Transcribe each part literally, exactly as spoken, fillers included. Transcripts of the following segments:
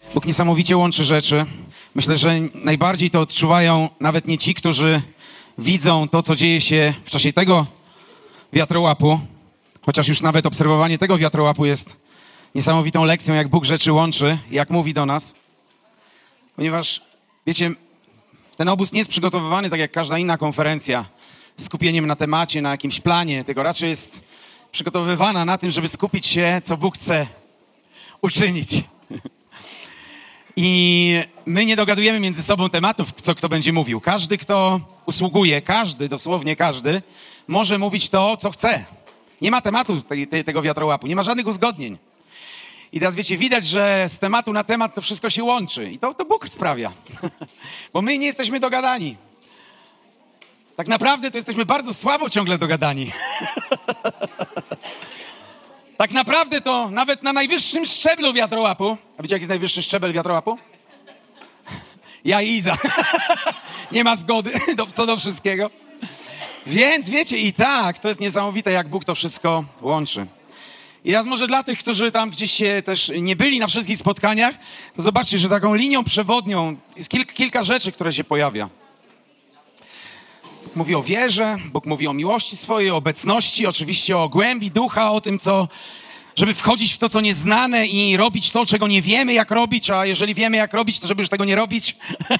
Bóg niesamowicie łączy rzeczy. Myślę, że najbardziej to odczuwają nawet nie ci, którzy widzą to, co dzieje się w czasie tego wiatrołapu, chociaż już nawet obserwowanie tego wiatrołapu jest niesamowitą lekcją, jak Bóg rzeczy łączy, jak mówi do nas. Ponieważ, wiecie, ten obóz nie jest przygotowywany tak jak każda inna konferencja, z skupieniem na temacie, na jakimś planie, tylko raczej jest przygotowywana na tym, żeby skupić się, co Bóg chce uczynić. I my nie dogadujemy między sobą tematów, co kto będzie mówił. Każdy, kto usługuje, każdy, dosłownie każdy, może mówić to, co chce. Nie ma tematu tej, tej, tego wiatrołapu, nie ma żadnych uzgodnień. I teraz wiecie, widać, że z tematu na temat to wszystko się łączy. I to, to Bóg sprawia. Bo my nie jesteśmy dogadani. Tak naprawdę to jesteśmy bardzo słabo ciągle dogadani. Tak naprawdę to nawet na najwyższym szczeblu wiatrołapu... A wiecie, jaki jest najwyższy szczebel wiatrołapu? Ja i Iza. Nie ma zgody do, co do wszystkiego. Więc wiecie, i tak, to jest niesamowite, jak Bóg to wszystko łączy. I teraz może dla tych, którzy tam gdzieś się też nie byli na wszystkich spotkaniach, to zobaczcie, że taką linią przewodnią jest kilka, kilka rzeczy, które się pojawia. Bóg mówi o wierze, Bóg mówi o miłości swojej, o obecności, oczywiście o głębi ducha, o tym, co, żeby wchodzić w to, co nieznane i robić to, czego nie wiemy, jak robić, a jeżeli wiemy, jak robić, to żeby już tego nie robić.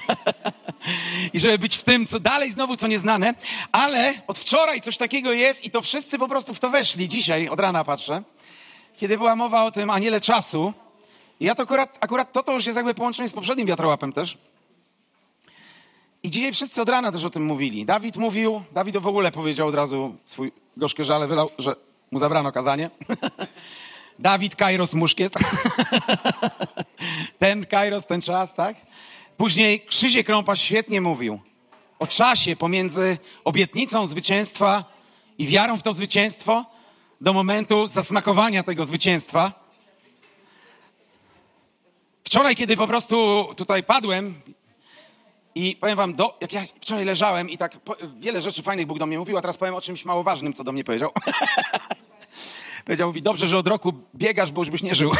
I żeby być w tym, co dalej znowu, co nieznane. Ale od wczoraj coś takiego jest i to wszyscy po prostu w to weszli. Dzisiaj, od rana patrzę, kiedy była mowa o tym aniele czasu. I ja to akurat, akurat to, to już jest jakby połączone z poprzednim wiatrołapem też. I dzisiaj wszyscy od rana też o tym mówili. Dawid mówił, Dawid w ogóle powiedział od razu swój gorzkie żale, wylał, że mu zabrano kazanie. Dawid, Kairos, muszkiet. Ten Kairos, ten czas, tak? Później Krzysiek Krąpasz świetnie mówił o czasie pomiędzy obietnicą zwycięstwa i wiarą w to zwycięstwo do momentu zasmakowania tego zwycięstwa. Wczoraj, kiedy po prostu tutaj padłem i powiem wam, do, jak ja wczoraj leżałem i tak po, wiele rzeczy fajnych Bóg do mnie mówił, a teraz powiem o czymś mało ważnym, co do mnie powiedział. Powiedział, mówi, dobrze, że od roku biegasz, bo już byś nie żył.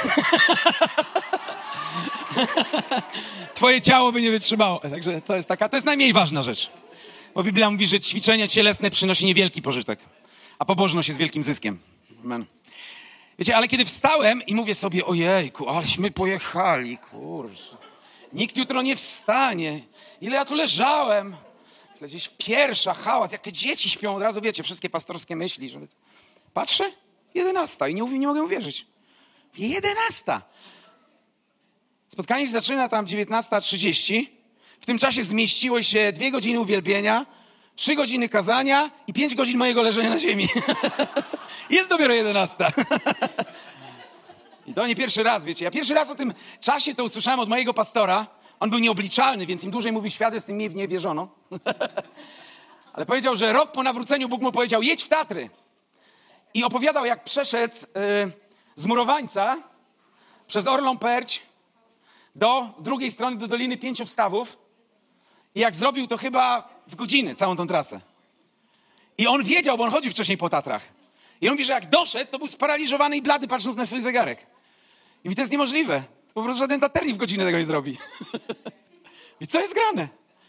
Twoje ciało by nie wytrzymało. Także to jest taka, to jest najmniej ważna rzecz. Bo Biblia mówi, że ćwiczenie cielesne przynosi niewielki pożytek, a pobożność jest wielkim zyskiem. Amen. Wiecie, ale kiedy wstałem i mówię sobie, ojejku, aleśmy pojechali, kurczę. Nikt jutro nie wstanie. Ile ja tu leżałem. Gdzieś pierwsza, hałas, jak te dzieci śpią, od razu wiecie, wszystkie pastorskie myśli. Żeby... Patrzę, jedenasta i nie, mówię, nie mogę uwierzyć. Jedenasta. Spotkanie się zaczyna tam dziewiętnasta trzydzieści. W tym czasie zmieściły się dwie godziny uwielbienia, trzy godziny kazania i pięć godzin mojego leżenia na ziemi. Jest dopiero jedenasta. I to nie pierwszy raz, wiecie. Ja pierwszy raz o tym czasie to usłyszałem od mojego pastora. On był nieobliczalny, więc im dłużej mówi świadectw, tym mniej w nie wierzono. Ale powiedział, że rok po nawróceniu Bóg mu powiedział, jedź w Tatry. I opowiadał, jak przeszedł yy, z Murowańca przez Orlą Perć do drugiej strony, do Doliny Pięciu Wstawów. I jak zrobił to chyba w godziny, całą tą trasę. I on wiedział, bo on chodził wcześniej po Tatrach. I on mówi, że jak doszedł, to był sparaliżowany i blady, patrząc na swój zegarek. I mówi, to jest niemożliwe. Po prostu żaden taternik w godzinę tego nie zrobi. I co jest grane?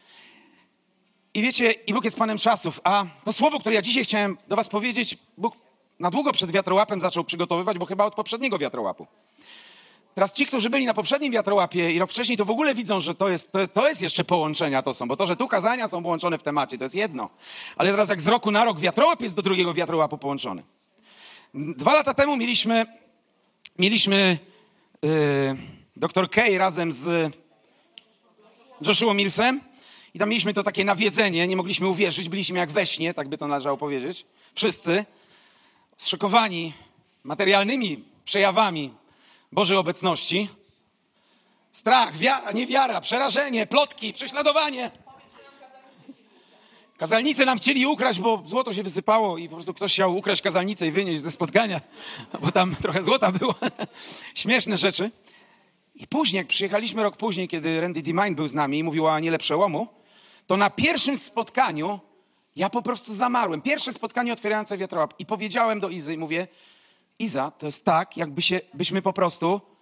I wiecie, i Bóg jest Panem czasów. A to słowo, które ja dzisiaj chciałem do was powiedzieć, Bóg na długo przed wiatrołapem zaczął przygotowywać, bo chyba od poprzedniego wiatrołapu. Teraz ci, którzy byli na poprzednim wiatrołapie i rok wcześniej, to w ogóle widzą, że to jest, to jest, to jest jeszcze połączenia to są, bo to, że tu kazania są połączone w temacie, to jest jedno. Ale teraz jak z roku na rok wiatrołap jest do drugiego wiatrołapu połączony. Dwa lata temu mieliśmy, mieliśmy yy, doktor Kay razem z Joshua Millsem i tam mieliśmy to takie nawiedzenie, nie mogliśmy uwierzyć, byliśmy jak we śnie, tak by to należało powiedzieć. Wszyscy zszokowani materialnymi przejawami Bożej obecności. Strach, wiara, niewiara, przerażenie, plotki, prześladowanie. Kazalnice nam chcieli ukraść, bo złoto się wysypało i po prostu ktoś chciał ukraść kazalnicę i wynieść ze spotkania, bo tam trochę złota było. Śmieszne rzeczy. I później, jak przyjechaliśmy rok później, kiedy Randy DeMine był z nami i mówił o aniele przełomu, to na pierwszym spotkaniu ja po prostu zamarłem. Pierwsze spotkanie otwierające wiatrołap i powiedziałem do Izy i mówię, Iza, to jest tak, jakby się, byśmy po prostu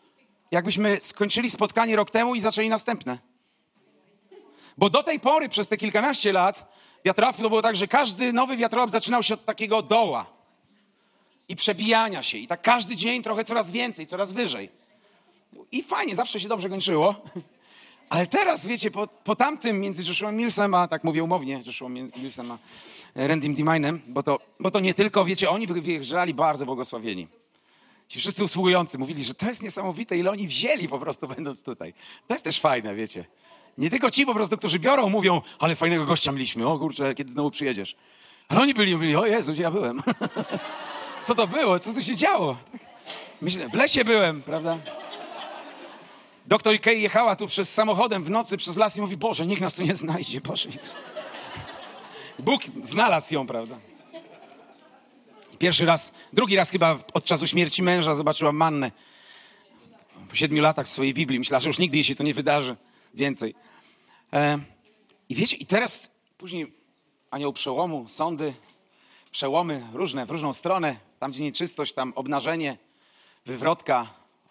jakbyśmy skończyli spotkanie rok temu i zaczęli następne. Bo do tej pory, przez te kilkanaście lat, wiatrołapów to było tak, że każdy nowy wiatrołap zaczynał się od takiego doła i przebijania się. I tak każdy dzień trochę coraz więcej, coraz wyżej. I fajnie, zawsze się dobrze kończyło. Ale teraz, wiecie, po, po tamtym między Joshuą Millsem, a tak mówię umownie, Joshuą Millsem a Randym Diminem, bo to, bo to nie tylko, wiecie, oni wyjeżdżali bardzo błogosławieni. Ci wszyscy usługujący mówili, że to jest niesamowite, ile oni wzięli po prostu będąc tutaj. To jest też fajne, wiecie. Nie tylko ci po prostu, którzy biorą, mówią, ale fajnego gościa mieliśmy, o kurczę, kiedy znowu przyjedziesz. Ale oni byli, mówili, o Jezu, gdzie ja byłem? Co to było? Co tu się działo? Myślę, w lesie byłem, prawda? Doktor Kay jechała tu przez samochodem w nocy przez las i mówi, Boże, niech nas tu nie znajdzie, Boże. Bóg znalazł ją, prawda? Pierwszy raz, drugi raz chyba od czasu śmierci męża zobaczyłam Mannę. Po siedmiu latach w swojej Biblii. Myślała, że już nigdy jej się to nie wydarzy więcej. E, I wiecie, i teraz później anioł przełomu, sądy, przełomy różne, w różną stronę. Tam, gdzie nieczystość, tam obnażenie, wywrotka,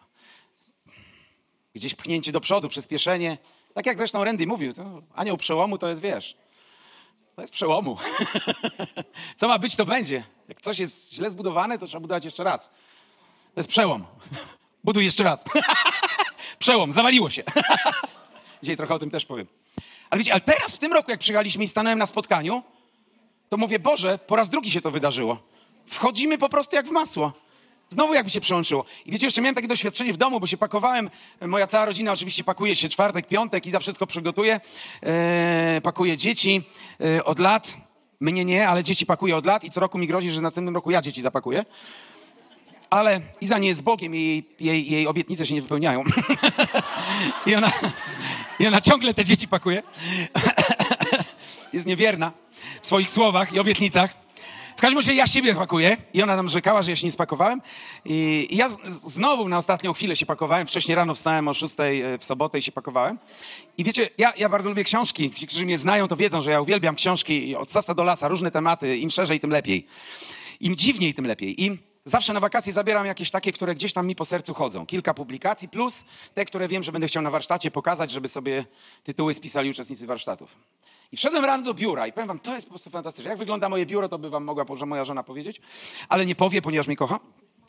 gdzieś pchnięcie do przodu, przyspieszenie. Tak jak zresztą Randy mówił, to anioł przełomu to jest, wiesz, to jest przełomu. Co ma być, to będzie. Jak coś jest źle zbudowane, to trzeba budować jeszcze raz. To jest przełom. Buduj jeszcze raz. Przełom, zawaliło się. Dzisiaj trochę o tym też powiem. Ale wiecie, ale teraz w tym roku, jak przyjechaliśmy i stanąłem na spotkaniu, to mówię, Boże, po raz drugi się to wydarzyło. Wchodzimy po prostu jak w masło. Znowu jakby się przełączyło. I wiecie, jeszcze miałem takie doświadczenie w domu, bo się pakowałem. Moja cała rodzina oczywiście pakuje się czwartek, piątek i za wszystko przygotuje. Eee, pakuje dzieci e, od lat. Mnie nie, ale dzieci pakuje od lat i co roku mi grozi, że w następnym roku ja dzieci zapakuję. Ale Iza nie jest Bogiem i jej, jej, jej obietnice się nie wypełniają. I, ona, I ona ciągle te dzieci pakuje. Jest niewierna w swoich słowach i obietnicach. W każdym razie ja siebie pakuję i ona nam rzekała, że ja się nie spakowałem. I, i ja z, znowu na ostatnią chwilę się pakowałem. Wcześniej rano wstałem o szóstej w sobotę i się pakowałem. I wiecie, ja, ja bardzo lubię książki. Ci, którzy mnie znają, to wiedzą, że ja uwielbiam książki od sasa do lasa, różne tematy. Im szerzej, tym lepiej. Im dziwniej, tym lepiej. I zawsze na wakacje zabieram jakieś takie, które gdzieś tam mi po sercu chodzą. Kilka publikacji plus te, które wiem, że będę chciał na warsztacie pokazać, żeby sobie tytuły spisali uczestnicy warsztatów. I wszedłem rano do biura i powiem wam, to jest po prostu fantastyczne. Jak wygląda moje biuro, to by wam mogła moja żona powiedzieć, ale nie powie, ponieważ mnie kocha.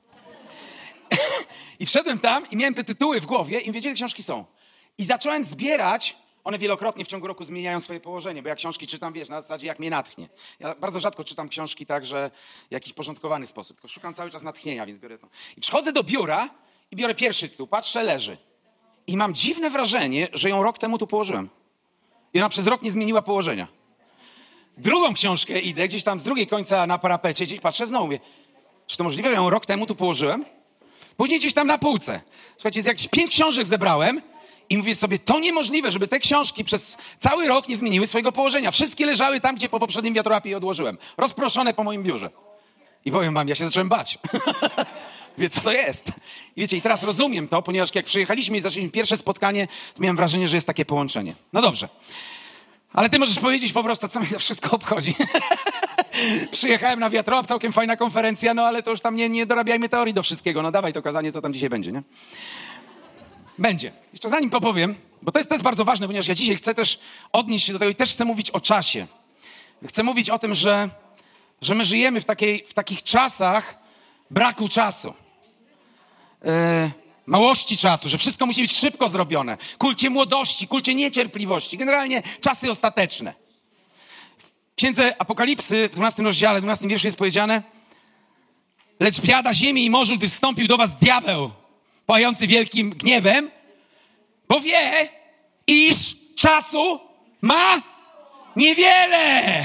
I wszedłem tam i miałem te tytuły w głowie i wiedzieli, książki są. I zacząłem zbierać, one wielokrotnie w ciągu roku zmieniają swoje położenie, bo ja książki czytam, wiesz, na zasadzie jak mnie natchnie. Ja bardzo rzadko czytam książki tak, że w jakiś porządkowany sposób, tylko szukam cały czas natchnienia, więc biorę to. I przychodzę do biura i biorę pierwszy tytuł, patrzę, leży. I mam dziwne wrażenie, że ją rok temu tu położyłem. I ona przez rok nie zmieniła położenia. Drugą książkę idę, gdzieś tam z drugiej końca na parapecie, gdzieś patrzę, znowu mówię, czy to możliwe, że ją rok temu tu położyłem? Później gdzieś tam na półce. Słuchajcie, jakieś pięć książek zebrałem i mówię sobie, to niemożliwe, żeby te książki przez cały rok nie zmieniły swojego położenia. Wszystkie leżały tam, gdzie po poprzednim wiatrołapie je odłożyłem. Rozproszone po moim biurze. I powiem wam, ja się zacząłem bać. Wie, co to jest. I wiecie, i teraz rozumiem to, ponieważ jak przyjechaliśmy i zaczęliśmy pierwsze spotkanie, to miałem wrażenie, że jest takie połączenie. No dobrze. Ale ty możesz powiedzieć po prostu, co mnie to wszystko obchodzi. Przyjechałem na wiatrołap, całkiem fajna konferencja, no ale to już tam nie, nie dorabiajmy teorii do wszystkiego. No dawaj to kazanie, co tam dzisiaj będzie, nie? Będzie. Jeszcze zanim popowiem, bo to jest, to jest bardzo ważne, ponieważ ja dzisiaj chcę też odnieść się do tego i też chcę mówić o czasie. Chcę mówić o tym, że, że my żyjemy w, takiej, w takich czasach braku czasu. Yy, małości czasu, że wszystko musi być szybko zrobione. Kulcie młodości, kulcie niecierpliwości. Generalnie czasy ostateczne. W Księdze Apokalipsy w dwunastym rozdziale, w dwunastym wierszu jest powiedziane: lecz biada ziemi i morzu, gdyż zstąpił do was diabeł, pałający wielkim gniewem, bo wie, iż czasu ma niewiele.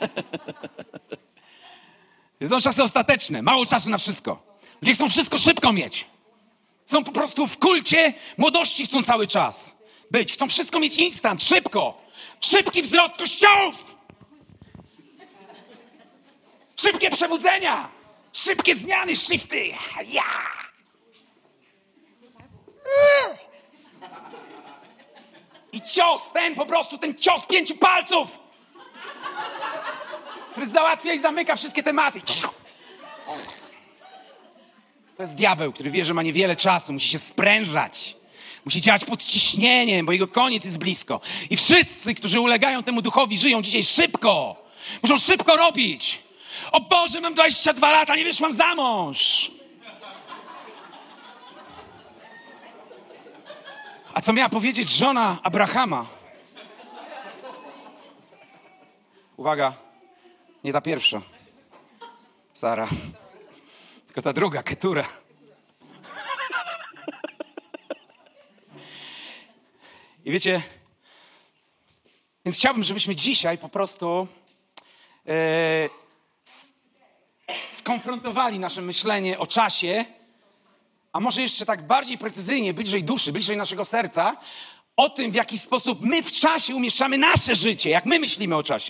Są czasy ostateczne, mało czasu na wszystko. Ludzie chcą wszystko szybko mieć. Są po prostu w kulcie młodości, chcą cały czas być. Chcą wszystko mieć instant, szybko. Szybki wzrost kościołów. Szybkie przebudzenia. Szybkie zmiany, shifty. Ja. I cios, ten po prostu, ten cios pięciu palców, który załatwia i zamyka wszystkie tematy. To jest diabeł, który wie, że ma niewiele czasu, musi się sprężać. Musi działać pod ciśnieniem, bo jego koniec jest blisko. I wszyscy, którzy ulegają temu duchowi, żyją dzisiaj szybko. Muszą szybko robić. O Boże, mam dwadzieścia dwa lata, nie wyszłam za mąż. A co miała powiedzieć żona Abrahama? Uwaga, nie ta pierwsza, Sara, tylko ta druga, Ketura. I wiecie, więc chciałbym, żebyśmy dzisiaj po prostu e, skonfrontowali nasze myślenie o czasie, a może jeszcze tak bardziej precyzyjnie, bliżej duszy, bliżej naszego serca, o tym, w jaki sposób my w czasie umieszczamy nasze życie, jak my myślimy o czasie.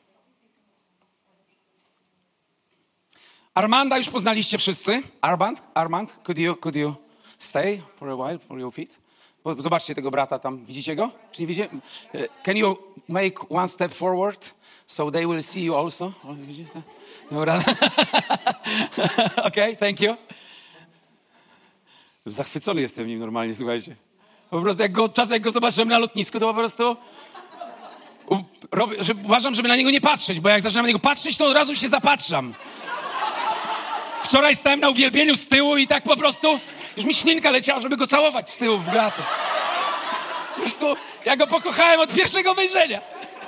Armanda już poznaliście wszyscy. Armand, Armand, could you, could you stay for a while for your feet? Bo zobaczcie tego brata tam, widzicie go? Czy nie widzicie? Can you make one step forward so they will see you also? O, widzicie? Dobra. Okay, thank you. Zachwycony jestem nim normalnie, słuchajcie. Po prostu jak go, od czasu jak go zobaczyłem na lotnisku, to po prostu u, robię, że, uważam, żeby na niego nie patrzeć, bo jak zaczynam na niego patrzeć, to od razu się zapatrzam. Wczoraj stałem na uwielbieniu z tyłu i tak po prostu już mi ślinka leciała, żeby go całować z tyłu w glace. Po prostu ja go pokochałem od pierwszego wejrzenia.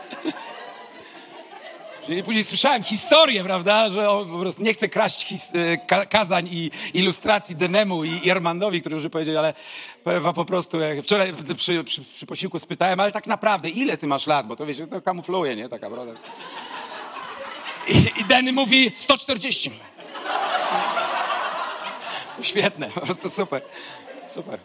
Czyli później słyszałem historię, prawda, że on po prostu nie chce kraść his- ka- kazań i ilustracji Denemu i, i Armandowi, którzy już powiedzieli, ale powiem wam po prostu, jak wczoraj przy, przy, przy posiłku spytałem, ale tak naprawdę, ile ty masz lat? Bo to wiecie, to kamufluje, nie? Taka prawda. I, i Denny mówi sto czterdzieści. Świetne, po prostu super. Super.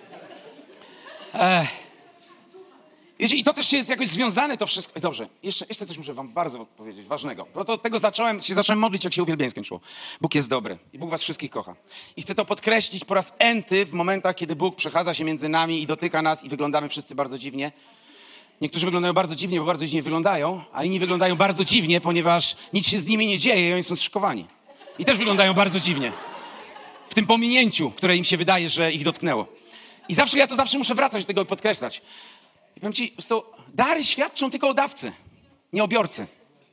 Ech. I to też jest jakoś związane to wszystko. Dobrze, jeszcze, jeszcze coś muszę wam bardzo powiedzieć, ważnego. Bo to od tego zacząłem, się zacząłem modlić, jak się uwielbieniem szło. Bóg jest dobry i Bóg was wszystkich kocha. I chcę to podkreślić po raz enty w momentach, kiedy Bóg przechadza się między nami i dotyka nas i wyglądamy wszyscy bardzo dziwnie. Niektórzy wyglądają bardzo dziwnie, bo bardzo dziwnie wyglądają, a inni wyglądają bardzo dziwnie, ponieważ nic się z nimi nie dzieje i oni są zszokowani. I też wyglądają bardzo dziwnie. W tym pominięciu, które im się wydaje, że ich dotknęło. I zawsze, ja to zawsze muszę wracać do tego i podkreślać. I powiem ci, po prostu, dary świadczą tylko o dawcy, nie o biorcy.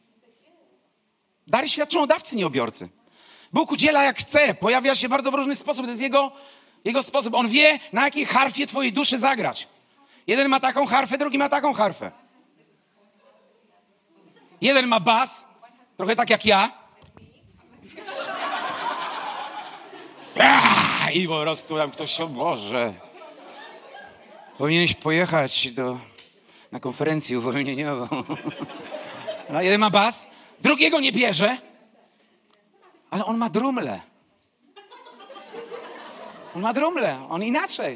Dary świadczą o dawcy, nie o biorcy. Bóg udziela jak chce, pojawia się bardzo w różny sposób, to jest jego, jego sposób. On wie, na jakiej harfie twojej duszy zagrać. Jeden ma taką harfę, drugi ma taką harfę. Jeden ma bas, trochę tak jak ja. I po prostu tam ktoś się, Boże, powinieneś pojechać do, na konferencję uwolnieniową. No, jeden ma bas, drugiego nie bierze, ale on ma drumlę. On ma drumlę, on inaczej.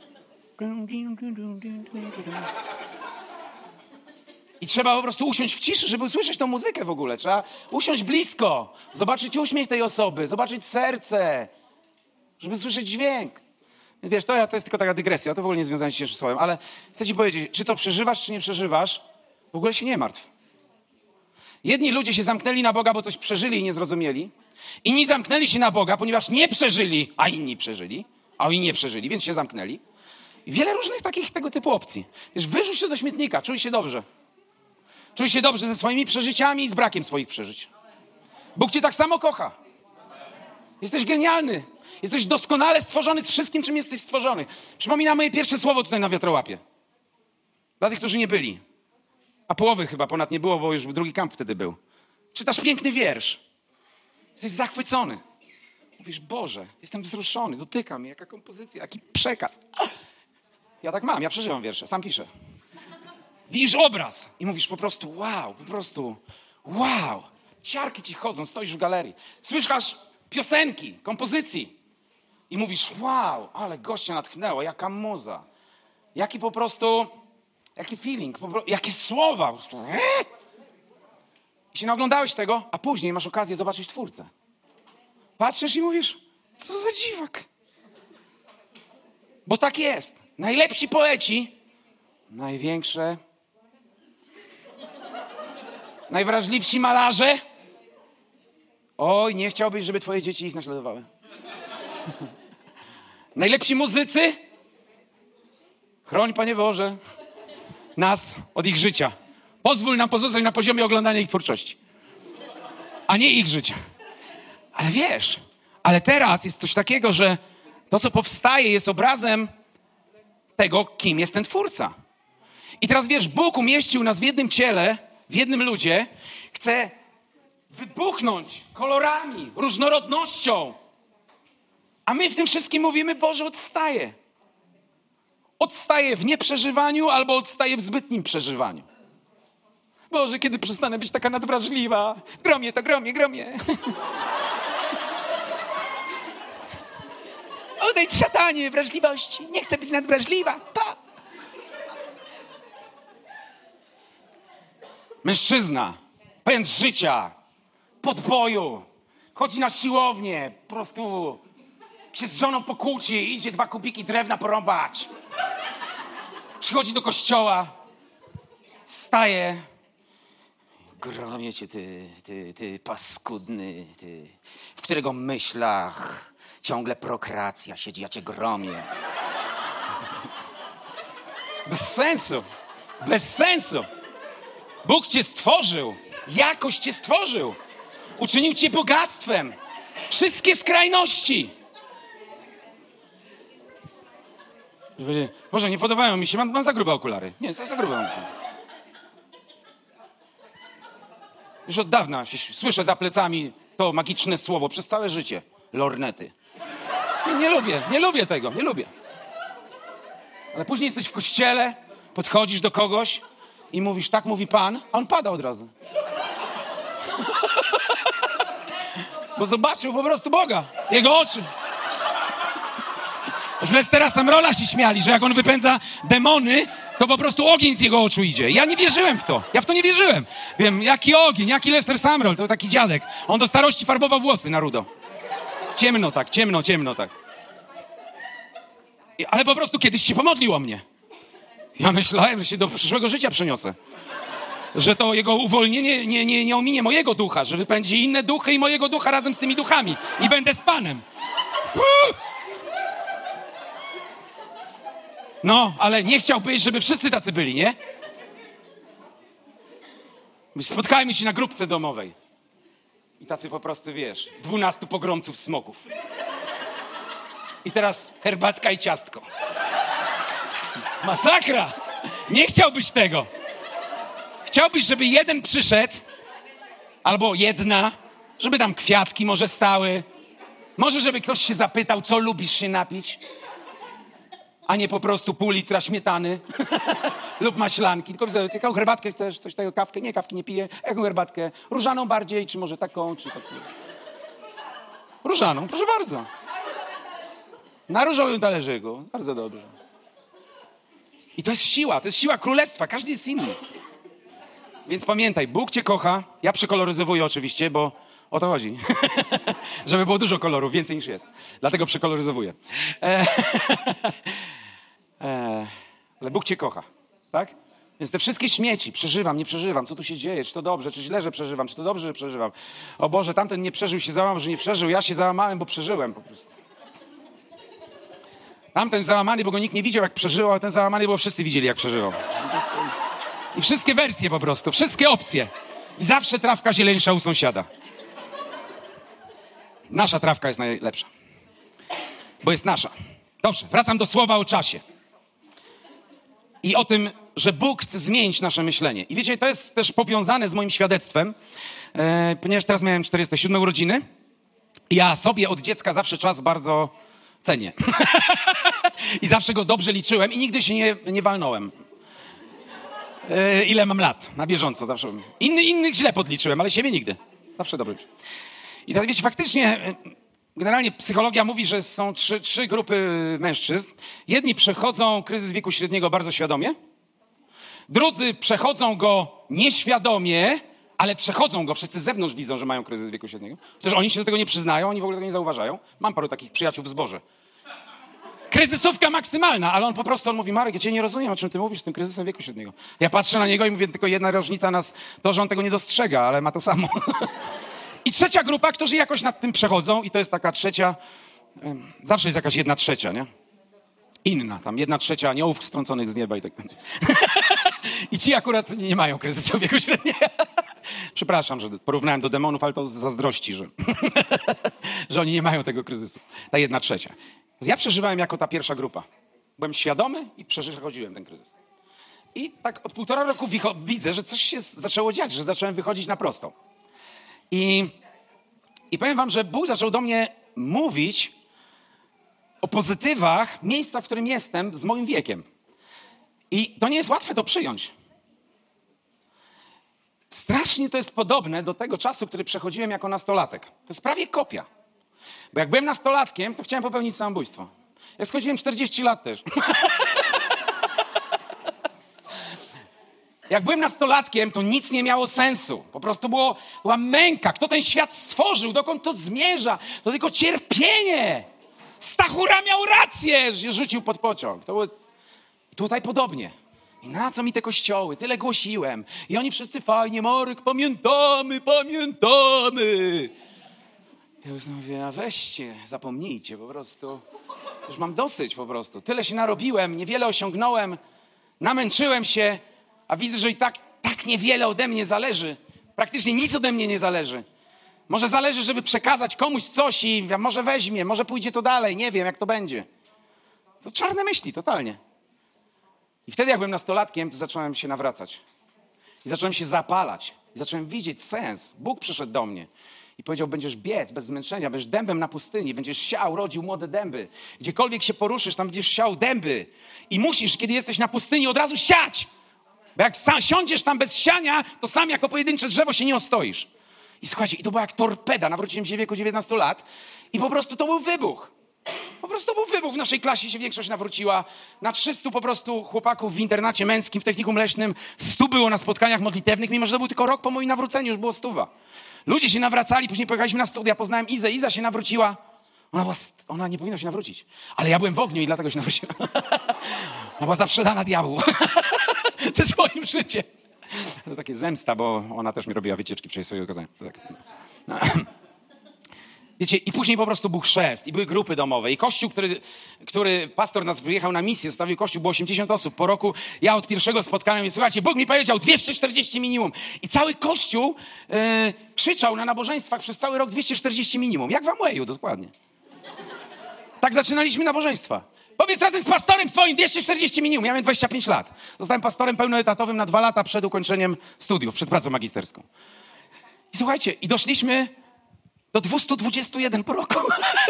I trzeba po prostu usiąść w ciszy, żeby usłyszeć tą muzykę w ogóle. Trzeba usiąść blisko, zobaczyć uśmiech tej osoby, zobaczyć serce, żeby słyszeć dźwięk. Wiesz, to, ja, to jest tylko taka dygresja, to w ogóle nie związane z dzisiejszym słowem, ale chcę ci powiedzieć, czy to przeżywasz, czy nie przeżywasz, w ogóle się nie martw. Jedni ludzie się zamknęli na Boga, bo coś przeżyli i nie zrozumieli. Inni zamknęli się na Boga, ponieważ nie przeżyli, a inni przeżyli, a oni nie przeżyli, więc się zamknęli. I wiele różnych takich tego typu opcji. Wiesz, wyrzuć to do śmietnika, czuj się dobrze. Czuj się dobrze ze swoimi przeżyciami i z brakiem swoich przeżyć. Bóg cię tak samo kocha. Jesteś genialny. Jesteś doskonale stworzony z wszystkim, czym jesteś stworzony. Przypomina moje pierwsze słowo tutaj na wiatrołapie. Dla tych, którzy nie byli. A połowy chyba ponad nie było, bo już drugi kamp wtedy był. Czytasz piękny wiersz. Jesteś zachwycony. Mówisz, Boże, jestem wzruszony, dotyka mnie, jaka kompozycja, jaki przekaz. Ja tak mam, ja przeżywam wiersze, sam piszę. Widzisz obraz i mówisz po prostu wow, po prostu wow. Ciarki ci chodzą, stoisz w galerii. Słyszysz piosenki, kompozycji i mówisz wow, ale gościa natchnęło, jaka muza. Jaki po prostu, jaki feeling, po prostu, jakie słowa. Po prostu. I się naoglądałeś tego, a później masz okazję zobaczyć Twórcę. Patrzysz i mówisz, co za dziwak. Bo tak jest. Najlepsi poeci, największe, najwrażliwsi malarze. Oj, nie chciałbyś, żeby twoje dzieci ich naśladowały. Najlepsi muzycy? Chroń, Panie Boże, nas od ich życia. Pozwól nam pozostać na poziomie oglądania ich twórczości, a nie ich życia. Ale wiesz, ale teraz jest coś takiego, że to, co powstaje, jest obrazem tego, kim jest ten twórca. I teraz wiesz, Bóg umieścił nas w jednym ciele, w jednym ludzie, chce wybuchnąć kolorami, różnorodnością. A my w tym wszystkim mówimy, Boże, odstaje. Odstaje w nieprzeżywaniu albo odstaje w zbytnim przeżywaniu. Boże, kiedy przestanę być taka nadwrażliwa? Gromie to, gromie, gromie. Odejdź, szatanie, wrażliwości. Nie chcę być nadwrażliwa. Pa! Mężczyzna, pełen życia, podboju, chodzi na siłownię, po prostu się z żoną pokłóci, idzie dwa kubiki drewna porąbać. Przychodzi do kościoła, staje. Gromie cię, ty, ty, ty paskudny, ty, w którego myślach ciągle prokracja siedzi, ja cię gromię. Bez sensu, bez sensu. Bóg cię stworzył, jakoś cię stworzył. Uczynił cię bogactwem. Wszystkie skrajności. Boże, nie podobają mi się, mam, mam za grube okulary. Nie, za, za grube okulary. Już od dawna się, słyszę za plecami to magiczne słowo przez całe życie. Lornety. Nie, nie lubię, nie lubię tego, nie lubię. Ale później jesteś w kościele, podchodzisz do kogoś i mówisz, tak mówi Pan, a on pada od razu. Bo zobaczył po prostu Boga, Jego oczy. Z Lestera Samrola się śmiali, że jak on wypędza demony, to po prostu ogień z jego oczu idzie. Ja nie wierzyłem w to. Ja w to nie wierzyłem. Wiem, jaki ogień, jaki Lester Samrol, to taki dziadek. On do starości farbował włosy na rudo. Ciemno tak, ciemno, ciemno tak. I, ale po prostu kiedyś się pomodlił o mnie. Ja myślałem, że się do przyszłego życia przeniosę. Że to jego uwolnienie nie, nie, nie ominie mojego ducha, że wypędzi inne duchy i mojego ducha razem z tymi duchami. I będę z Panem. Uff! No, ale nie chciałbyś, żeby wszyscy tacy byli, nie? Spotkajmy się na grupce domowej. I tacy po prostu, wiesz, dwunastu pogromców smoków. I teraz herbatka i ciastko. Masakra! Nie chciałbyś tego. Chciałbyś, żeby jeden przyszedł, albo jedna, żeby tam kwiatki może stały. Może, żeby ktoś się zapytał, co lubisz się napić. A nie po prostu pół litra śmietany lub maślanki. Tylko widzę, jaką herbatkę chcesz? Coś takiego, kawkę? Nie, kawki nie piję. Jaką herbatkę? Różaną bardziej, czy może taką, czy taką? Różaną, proszę bardzo. Na różowym talerzyku. Bardzo dobrze. I to jest siła, to jest siła królestwa. Każdy jest inny. Więc pamiętaj, Bóg cię kocha. Ja przekoloryzowuję oczywiście, bo o to chodzi. Żeby było dużo kolorów, więcej niż jest. Dlatego przekoloryzowuję. E, e, ale Bóg cię kocha, tak? Więc te wszystkie śmieci, przeżywam, nie przeżywam, co tu się dzieje, czy to dobrze, czy źle, że przeżywam, czy to dobrze, że przeżywam. O Boże, tamten nie przeżył, się załamał, że nie przeżył, ja się załamałem, bo przeżyłem po prostu. Tamten załamany, bo go nikt nie widział, jak przeżywał, a ten załamany, bo wszyscy widzieli, jak przeżywał. I wszystkie wersje po prostu, wszystkie opcje. I zawsze trawka zieleńsza u sąsiada. Nasza trawka jest najlepsza. Bo jest nasza. Dobrze, wracam do słowa o czasie. I o tym, że Bóg chce zmienić nasze myślenie. I wiecie, to jest też powiązane z moim świadectwem, e, ponieważ teraz miałem czterdzieste siódme urodziny. Ja sobie od dziecka zawsze czas bardzo cenię. I zawsze go dobrze liczyłem i nigdy się nie, nie walnąłem. E, ile mam lat? Na bieżąco zawsze. Inny, innych źle podliczyłem, ale siebie nigdy. Zawsze dobrze. I tak wiecie, faktycznie, generalnie psychologia mówi, że są trzy, trzy grupy mężczyzn. Jedni przechodzą kryzys wieku średniego bardzo świadomie. Drudzy przechodzą go nieświadomie, ale przechodzą go. Wszyscy z zewnątrz widzą, że mają kryzys wieku średniego. Przecież oni się do tego nie przyznają, oni w ogóle tego nie zauważają. Mam paru takich przyjaciół w zborze. Kryzysówka maksymalna, ale on po prostu, on mówi, Marek, ja cię nie rozumiem, o czym ty mówisz z tym kryzysem wieku średniego. Ja patrzę na niego i mówię, tylko jedna różnica nas, to, że on tego nie dostrzega, ale ma to samo. I trzecia grupa, którzy jakoś nad tym przechodzą i to jest taka trzecia, Zawsze jest jakaś jedna trzecia, nie? Inna, tam jedna trzecia aniołów strąconych z nieba i tak. I ci akurat nie mają kryzysu wieku średniego. Przepraszam, że porównałem do demonów, ale to z zazdrości, że, że oni nie mają tego kryzysu. Ta jedna trzecia. Ja przeżywałem jako ta pierwsza grupa. Byłem świadomy i przechodziłem ten kryzys. I tak od półtora roku widzę, że coś się zaczęło dziać, że zacząłem wychodzić na prostą. I, i powiem wam, że Bóg zaczął do mnie mówić o pozytywach miejsca, w którym jestem z moim wiekiem. I to nie jest łatwe to przyjąć. Strasznie to jest podobne do tego czasu, który przechodziłem jako nastolatek. To jest prawie kopia. Bo jak byłem nastolatkiem, to chciałem popełnić samobójstwo. Jak skończyłem czterdzieści lat też. Jak byłem nastolatkiem, to nic nie miało sensu. Po prostu było, była męka. Kto ten świat stworzył? Dokąd to zmierza? To tylko cierpienie. Stachura miał rację, że się rzucił pod pociąg. To było... Tutaj podobnie. I na co mi te kościoły? Tyle głosiłem. I oni wszyscy fajnie, Marek, pamiętamy, pamiętamy. Ja już mówię, a weźcie, zapomnijcie po prostu. Już mam dosyć po prostu. Tyle się narobiłem, niewiele osiągnąłem, namęczyłem się, a widzę, że i tak, tak niewiele ode mnie zależy. Praktycznie nic ode mnie nie zależy. Może zależy, żeby przekazać komuś coś i może weźmie, może pójdzie to dalej, nie wiem, jak to będzie. To czarne myśli, totalnie. I wtedy, jak byłem nastolatkiem, to zacząłem się nawracać. I zacząłem się zapalać. I zacząłem widzieć sens. Bóg przyszedł do mnie i powiedział, będziesz biec bez zmęczenia, będziesz dębem na pustyni, będziesz siał, rodził młode dęby. Gdziekolwiek się poruszysz, tam będziesz siał dęby. I musisz, kiedy jesteś na pustyni, od razu siać. Bo jak sam, siądziesz tam bez siania, to sam jako pojedyncze drzewo się nie ostoisz. I słuchajcie, i to była jak torpeda. Nawróciłem się w wieku dziewiętnastu lat i po prostu to był wybuch. Po prostu był wybuch. W naszej klasie się większość nawróciła. Na trzystu po prostu chłopaków w internacie męskim, w technikum leśnym, stu było na spotkaniach modlitewnych, mimo że to był tylko rok po moim nawróceniu, już było stuwa. Ludzie się nawracali, później pojechaliśmy na studia, poznałem Izę, Iza się nawróciła. Ona, była, ona nie powinna się nawrócić. Ale ja byłem w ogniu i dlatego się nawróciła. Ona była zaprzedana diabłu. Ze swoim życiem. To takie zemsta, bo ona też mi robiła wycieczki przez swojego kazania. Tak. No. Wiecie, i później po prostu był chrzest i były grupy domowe. I kościół, który, który pastor nas wyjechał na misję, zostawił kościół, było osiemdziesiąt osób. Po roku ja od pierwszego spotkania mówię, słuchajcie, Bóg mi powiedział dwieście czterdzieści minimum. I cały kościół yy, krzyczał na nabożeństwach przez cały rok dwieście czterdzieści minimum. Jak w Amwayu, dokładnie. Tak zaczynaliśmy nabożeństwa. Powiedz razem z pastorem swoim dwieście czterdzieści minimum. Ja miałem dwadzieścia pięć lat. Zostałem pastorem pełnoetatowym na dwa lata przed ukończeniem studiów, przed pracą magisterską. I słuchajcie, i doszliśmy do dwieście dwadzieścia jeden po roku.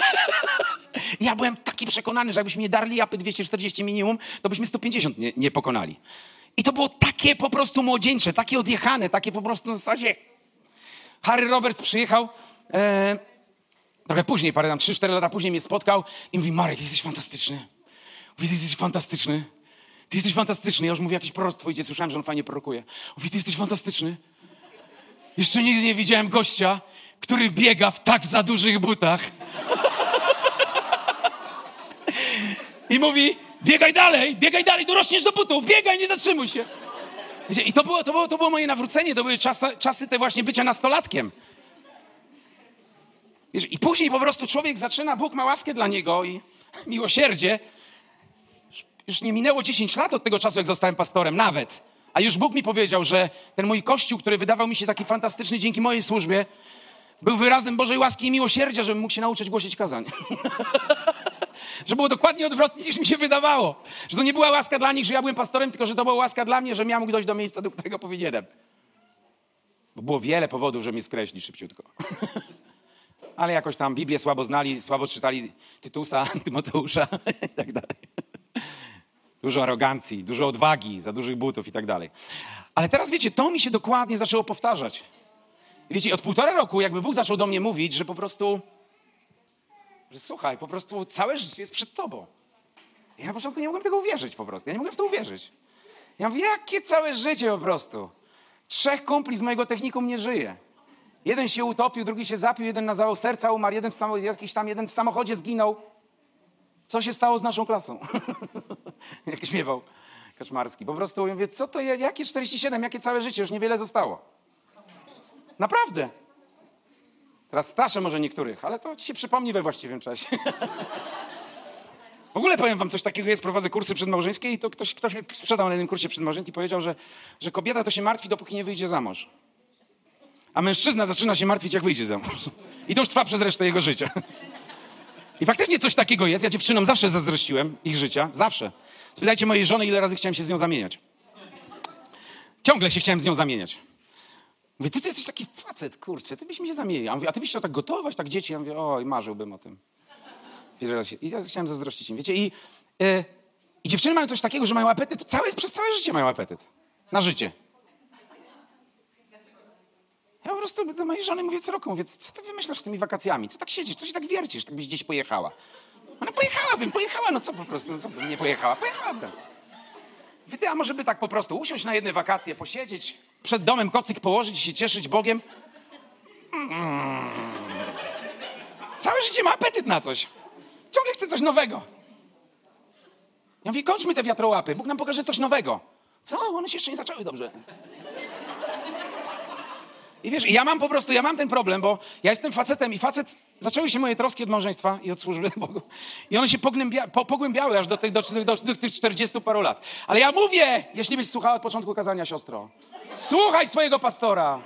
Ja byłem taki przekonany, że jakbyśmy nie darli japy dwieście czterdzieści minimum, to byśmy sto pięćdziesiąt nie, nie pokonali. I to było takie po prostu młodzieńcze, takie odjechane, takie po prostu w zasadzie... Harry Roberts przyjechał, e, trochę później, parę tam trzy cztery lata później mnie spotkał i mówi, Marek, jesteś fantastyczny. Mówi, ty jesteś fantastyczny. Ty jesteś fantastyczny. Ja już mówię, jakieś proroctwo idzie, słyszałem, że on fajnie prorokuje. Mówi, ty jesteś fantastyczny. Jeszcze nigdy nie widziałem gościa, który biega w tak za dużych butach. I mówi, biegaj dalej, biegaj dalej, dorośniesz do butów, biegaj, nie zatrzymuj się. I to było, to było, to było moje nawrócenie, to były czasy, czasy te właśnie bycia nastolatkiem. I później po prostu człowiek zaczyna, Bóg ma łaskę dla niego i miłosierdzie. Już nie minęło dziesięć lat od tego czasu, jak zostałem pastorem, nawet. A już Bóg mi powiedział, że ten mój kościół, który wydawał mi się taki fantastyczny dzięki mojej służbie, był wyrazem Bożej łaski i miłosierdzia, żebym mógł się nauczyć głosić kazań. Że było dokładnie odwrotnie, niż mi się wydawało. Że to nie była łaska dla nich, że ja byłem pastorem, tylko że to była łaska dla mnie, żebym ja mógł dojść do miejsca, do którego powinienem. Bo było wiele powodów, żeby mnie skreślić szybciutko. Ale jakoś tam Biblię słabo znali, słabo czytali Tytusa, Tymoteusza i tak dalej. Dużo arogancji, dużo odwagi, za dużych butów i tak dalej. Ale teraz wiecie, to mi się dokładnie zaczęło powtarzać. Wiecie, od półtora roku jakby Bóg zaczął do mnie mówić, że po prostu, że słuchaj, po prostu całe życie jest przed tobą. Ja na początku nie mogłem tego uwierzyć po prostu. Ja nie mogłem w to uwierzyć. Ja mówię, jakie całe życie po prostu? Trzech kumpli z mojego technikum nie żyje. Jeden się utopił, drugi się zapił, jeden na zawał serca umarł, jeden w, samo, jakiś tam, jeden w samochodzie zginął. Co się stało z naszą klasą? Jak śpiewał Kaczmarski. Po prostu ja mówię, co to, jakie czterdzieści siedem, jakie całe życie? Już niewiele zostało. Naprawdę. Teraz straszę może niektórych, ale to ci się przypomni we właściwym czasie. W ogóle powiem wam, coś takiego jest, prowadzę kursy przedmałżeńskie i to ktoś, ktoś mi sprzedał na jednym kursie przedmałżeńskim i powiedział, że, że kobieta to się martwi, dopóki nie wyjdzie za mąż. A mężczyzna zaczyna się martwić, jak wyjdzie za mąż. I to już trwa przez resztę jego życia. I faktycznie coś takiego jest. Ja dziewczynom zawsze zazdrościłem ich życia. Zawsze. Spytajcie mojej żony, ile razy chciałem się z nią zamieniać. Ciągle się chciałem z nią zamieniać. Mówię, ty, ty jesteś taki facet, kurczę, ty byś mi się zamienił. A, mówię, a ty byś chciał tak gotować, tak dzieci? Ja mówię, oj, marzyłbym o tym. I ja chciałem zazdrościć im, wiecie. I, yy, I dziewczyny mają coś takiego, że mają apetyt, całe, przez całe życie mają apetyt. Na życie. Ja po prostu do mojej żony mówię co roku, mówię, co ty wymyślasz z tymi wakacjami? Co tak siedzisz, co się tak wiercisz, tak byś gdzieś pojechała? Ona pojechałabym, pojechała, no co po prostu, no co bym nie pojechała? Pojechałabym. Wy ty, a może by tak po prostu usiąść na jedne wakacje, posiedzieć, przed domem kocyk położyć i się cieszyć Bogiem? Mm. Całe życie ma apetyt na coś. Ciągle chce coś nowego. Ja mówię, kończmy te wiatrołapy, Bóg nam pokaże coś nowego. Co? One się jeszcze nie zaczęły dobrze. I wiesz, ja mam po prostu, ja mam ten problem, bo ja jestem facetem i facet, zaczęły się moje troski od małżeństwa i od służby Bogu. I one się pogłębia, po, pogłębiały aż do tych, do, do, do tych czterdziestu paru lat. Ale ja mówię, jeśli byś słuchała od początku kazania, siostro, słuchaj swojego pastora.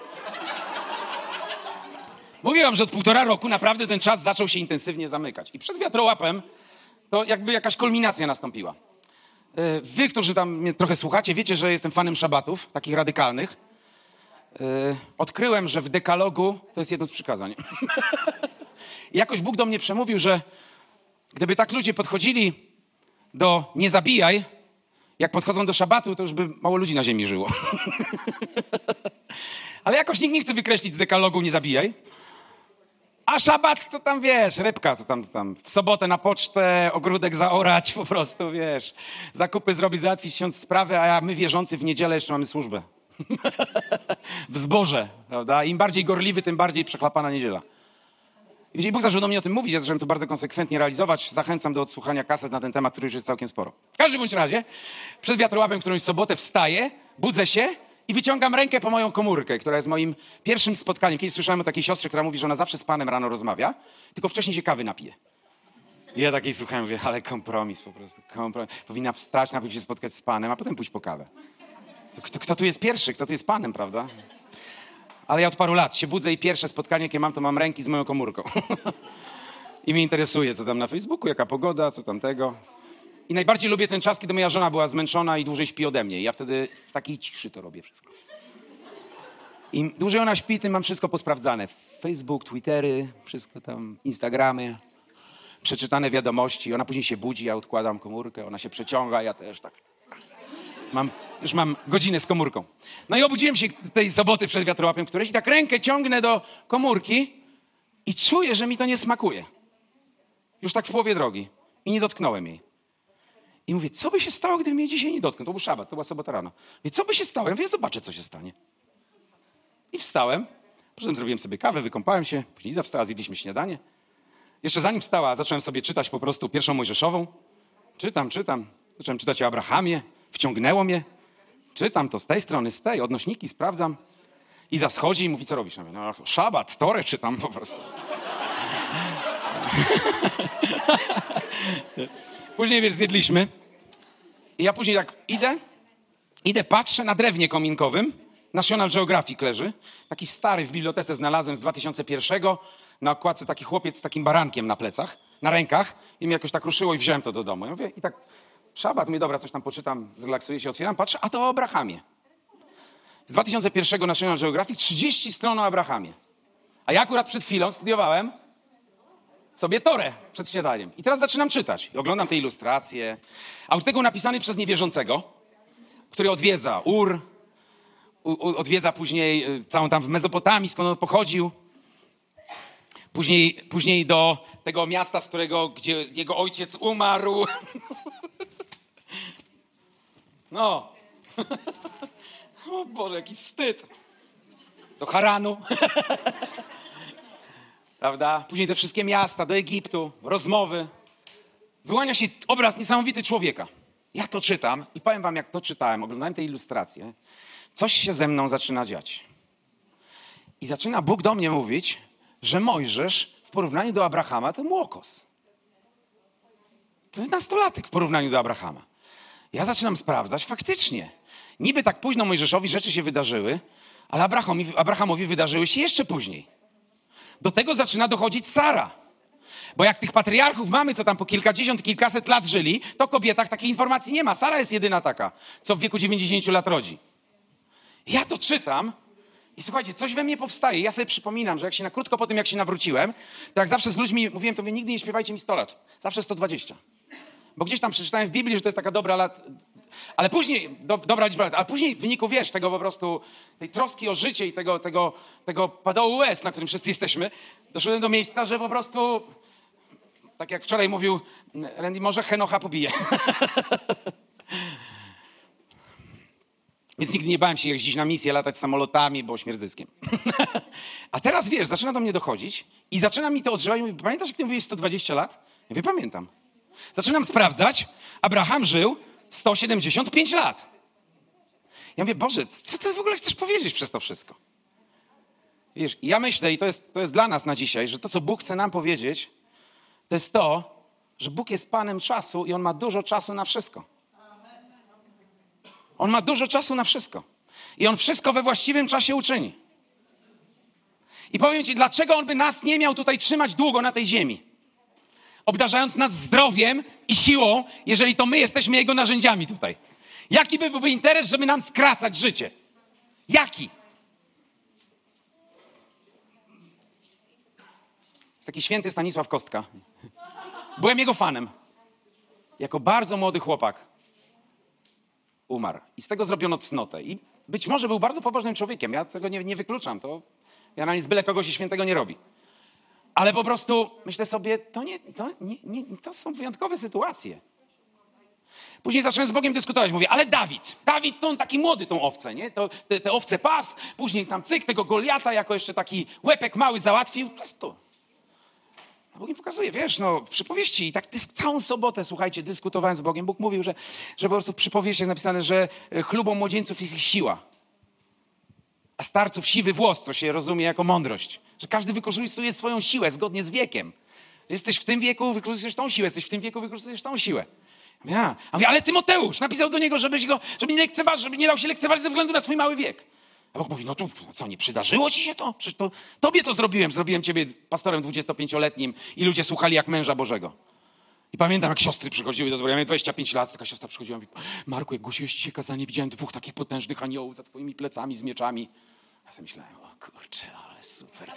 Mówię wam, że od półtora roku naprawdę ten czas zaczął się intensywnie zamykać. I przed wiatrołapem to jakby jakaś kulminacja nastąpiła. Wy, którzy tam mnie trochę słuchacie, wiecie, że jestem fanem szabatów, takich radykalnych. Yy, odkryłem, że w dekalogu to jest jedno z przykazań. I jakoś Bóg do mnie przemówił, że gdyby tak ludzie podchodzili do nie zabijaj, jak podchodzą do szabatu, to już by mało ludzi na ziemi żyło. Ale jakoś nikt nie chce wykreślić z dekalogu nie zabijaj. A szabat, to tam wiesz, rybka, co tam, co tam. W sobotę na pocztę, ogródek zaorać po prostu, wiesz. Zakupy zrobić, załatwić się sprawy, a my wierzący w niedzielę jeszcze mamy służbę. W zborze, prawda? Im bardziej gorliwy, tym bardziej przechlapana niedziela. I Bóg zaczął do mnie o tym mówić, ja zacząłem to bardzo konsekwentnie realizować. Zachęcam do odsłuchania kaset na ten temat, który już jest całkiem sporo. W każdym bądź razie, przed wiatrołapem którąś sobotę wstaję, budzę się i wyciągam rękę po moją komórkę, która jest moim pierwszym spotkaniem. Kiedyś słyszałem o takiej siostrze, która mówi, że ona zawsze z Panem rano rozmawia, tylko wcześniej się kawy napije. I ja takiej słuchałem, mówię, ale kompromis po prostu, kompromis. Powinna wstać, najpierw się spotkać z Panem, a potem pójść po kawę. To kto, kto tu jest pierwszy? Kto tu jest Panem, prawda? Ale ja od paru lat się budzę i pierwsze spotkanie, jakie mam, to mam ręki z moją komórką. I mnie interesuje, co tam na Facebooku, jaka pogoda, co tam tego. I najbardziej lubię ten czas, kiedy moja żona była zmęczona i dłużej śpi ode mnie. I ja wtedy w takiej ciszy to robię wszystko. Im dłużej ona śpi, tym mam wszystko posprawdzane. Facebook, Twittery, wszystko tam, Instagramy, przeczytane wiadomości. Ona później się budzi, ja odkładam komórkę, ona się przeciąga, ja też tak. Mam, już mam godzinę z komórką. No i obudziłem się tej soboty przed wiatrołapem którejś i tak rękę ciągnę do komórki i czuję, że mi to nie smakuje. Już tak w połowie drogi. I nie dotknąłem jej. I mówię, co by się stało, gdybym mnie dzisiaj nie dotknął? To był szabat, to była sobota rano. Mówię, co by się stało? Ja mówię, zobaczę, co się stanie. I wstałem. Potem zrobiłem sobie kawę, wykąpałem się. Później Iza wstała, zjedliśmy śniadanie. Jeszcze zanim wstała, zacząłem sobie czytać po prostu pierwszą Mojżeszową. Czytam, czytam. Zacząłem czytać o Abrahamie. Wciągnęło mnie. Czytam to z tej strony, z tej. Odnośniki sprawdzam. Iza schodzi i mówi, co robisz? Ja mówię, no szabat, Torę czytam po prostu. Później, wiesz, zjedliśmy. I ja później tak idę, idę, patrzę na drewnie kominkowym. National Geographic leży. Taki stary w bibliotece znalazłem z dwa tysiące pierwszego. Na okładce taki chłopiec z takim barankiem na plecach, na rękach. I mnie jakoś tak ruszyło i wziąłem to do domu. Ja mówię, i tak szabat, mówię, dobra, coś tam poczytam, zrelaksuję się, otwieram, patrzę, a to o Abrahamie. Z dwa tysiące pierwszego National Geographic, trzydzieści stron o Abrahamie. A ja akurat przed chwilą studiowałem sobie Torę przed śniadaniem. I teraz zaczynam czytać. I oglądam te ilustracje. A od tego napisany przez niewierzącego, który odwiedza Ur, u, u, odwiedza później y, całą tam w Mezopotamii, skąd on pochodził. Później, później do tego miasta, z którego, gdzie jego ojciec umarł. No. O Boże, jaki wstyd. Do Haranu. Prawda? Później te wszystkie miasta, do Egiptu, rozmowy. Wyłania się obraz niesamowity człowieka. Ja to czytam i powiem wam, jak to czytałem, oglądałem te ilustracje, coś się ze mną zaczyna dziać. I zaczyna Bóg do mnie mówić, że Mojżesz w porównaniu do Abrahama to młokos. To nastolatek w porównaniu do Abrahama. Ja zaczynam sprawdzać, faktycznie. Niby tak późno Mojżeszowi rzeczy się wydarzyły, ale Abrahamowi, Abrahamowi wydarzyły się jeszcze później. Do tego zaczyna dochodzić Sara. Bo jak tych patriarchów mamy, co tam po kilkadziesiąt, kilkaset lat żyli, to o kobietach takiej informacji nie ma. Sara jest jedyna taka, co w wieku dziewięćdziesięciu lat rodzi. Ja to czytam i słuchajcie, coś we mnie powstaje. Ja sobie przypominam, że jak się na krótko po tym, jak się nawróciłem, to jak zawsze z ludźmi mówiłem, to mówię, nigdy nie śpiewajcie mi sto lat. Zawsze sto dwadzieścia. Bo gdzieś tam przeczytałem w Biblii, że to jest taka dobra lat... Ale później, do, dobra liczba lat, ale później w wyniku, wiesz, tego po prostu, tej troski o życie i tego, tego, tego padołu łez, na którym wszyscy jesteśmy, doszedłem do miejsca, że po prostu, tak jak wczoraj mówił Randy, może Henocha pobije. Więc nigdy nie bałem się jeździć na misję, latać samolotami, bo śmierdzyskiem. A teraz, wiesz, zaczyna do mnie dochodzić i zaczyna mi to odżywać. Mówi, pamiętasz, jak ty mówiłeś sto dwadzieścia lat? Ja mówię, pamiętam. Zaczynam sprawdzać. Abraham żył sto siedemdziesiąt pięć lat. Ja mówię, Boże, co ty w ogóle chcesz powiedzieć przez to wszystko? Wiesz, ja myślę, i to jest, to jest dla nas na dzisiaj, że to, co Bóg chce nam powiedzieć, to jest to, że Bóg jest Panem czasu i On ma dużo czasu na wszystko. On ma dużo czasu na wszystko. I On wszystko we właściwym czasie uczyni. I powiem ci, dlaczego On by nas nie miał tutaj trzymać długo na tej ziemi. Obdarzając nas zdrowiem i siłą, jeżeli to my jesteśmy Jego narzędziami tutaj. Jaki by byłby interes, żeby nam skracać życie? Jaki? Jest taki święty Stanisław Kostka. Byłem jego fanem. Jako bardzo młody chłopak umarł. I z tego zrobiono cnotę. I być może był bardzo pobożnym człowiekiem. Ja tego nie, nie wykluczam. To ja na nic byle kogo się świętego nie robi. Ale po prostu myślę sobie, to, nie, to, nie, nie, to są wyjątkowe sytuacje. Później zacząłem z Bogiem dyskutować. Mówię, ale Dawid, Dawid to on taki młody tą owcę, nie? To, te, te owce pas, później tam cyk, tego Goliata jako jeszcze taki łepek mały załatwił. To jest to. A Bóg mi pokazuje, wiesz, no przypowieści. I tak dysk, całą sobotę, słuchajcie, dyskutowałem z Bogiem. Bóg mówił, że, że po prostu w przypowieści jest napisane, że chlubą młodzieńców jest ich siła. A starców siwy włos, co się rozumie jako mądrość. Że każdy wykorzystuje swoją siłę zgodnie z wiekiem. Jesteś w tym wieku, wykorzystujesz tą siłę. Jesteś w tym wieku, wykorzystujesz tą siłę. Ja. A mówię, ale Tymoteusz napisał do niego, żebyś go, żeby nie lekceważył, żeby nie dał się lekceważyć ze względu na swój mały wiek. A Bóg mówi, no to co, nie przydarzyło ci się to? Przecież to tobie to zrobiłem. Zrobiłem ciebie pastorem dwudziestopięcioletnim i ludzie słuchali jak męża Bożego. I pamiętam, jak siostry przychodziły do zboru. Ja miałem dwadzieścia pięć lat, taka siostra przychodziła i mówi, Marku, jak głosiłeś dzisiaj kazanie, widziałem dwóch takich potężnych aniołów za twoimi plecami z mieczami. Ja sobie myślałem, o kurczę, ale super.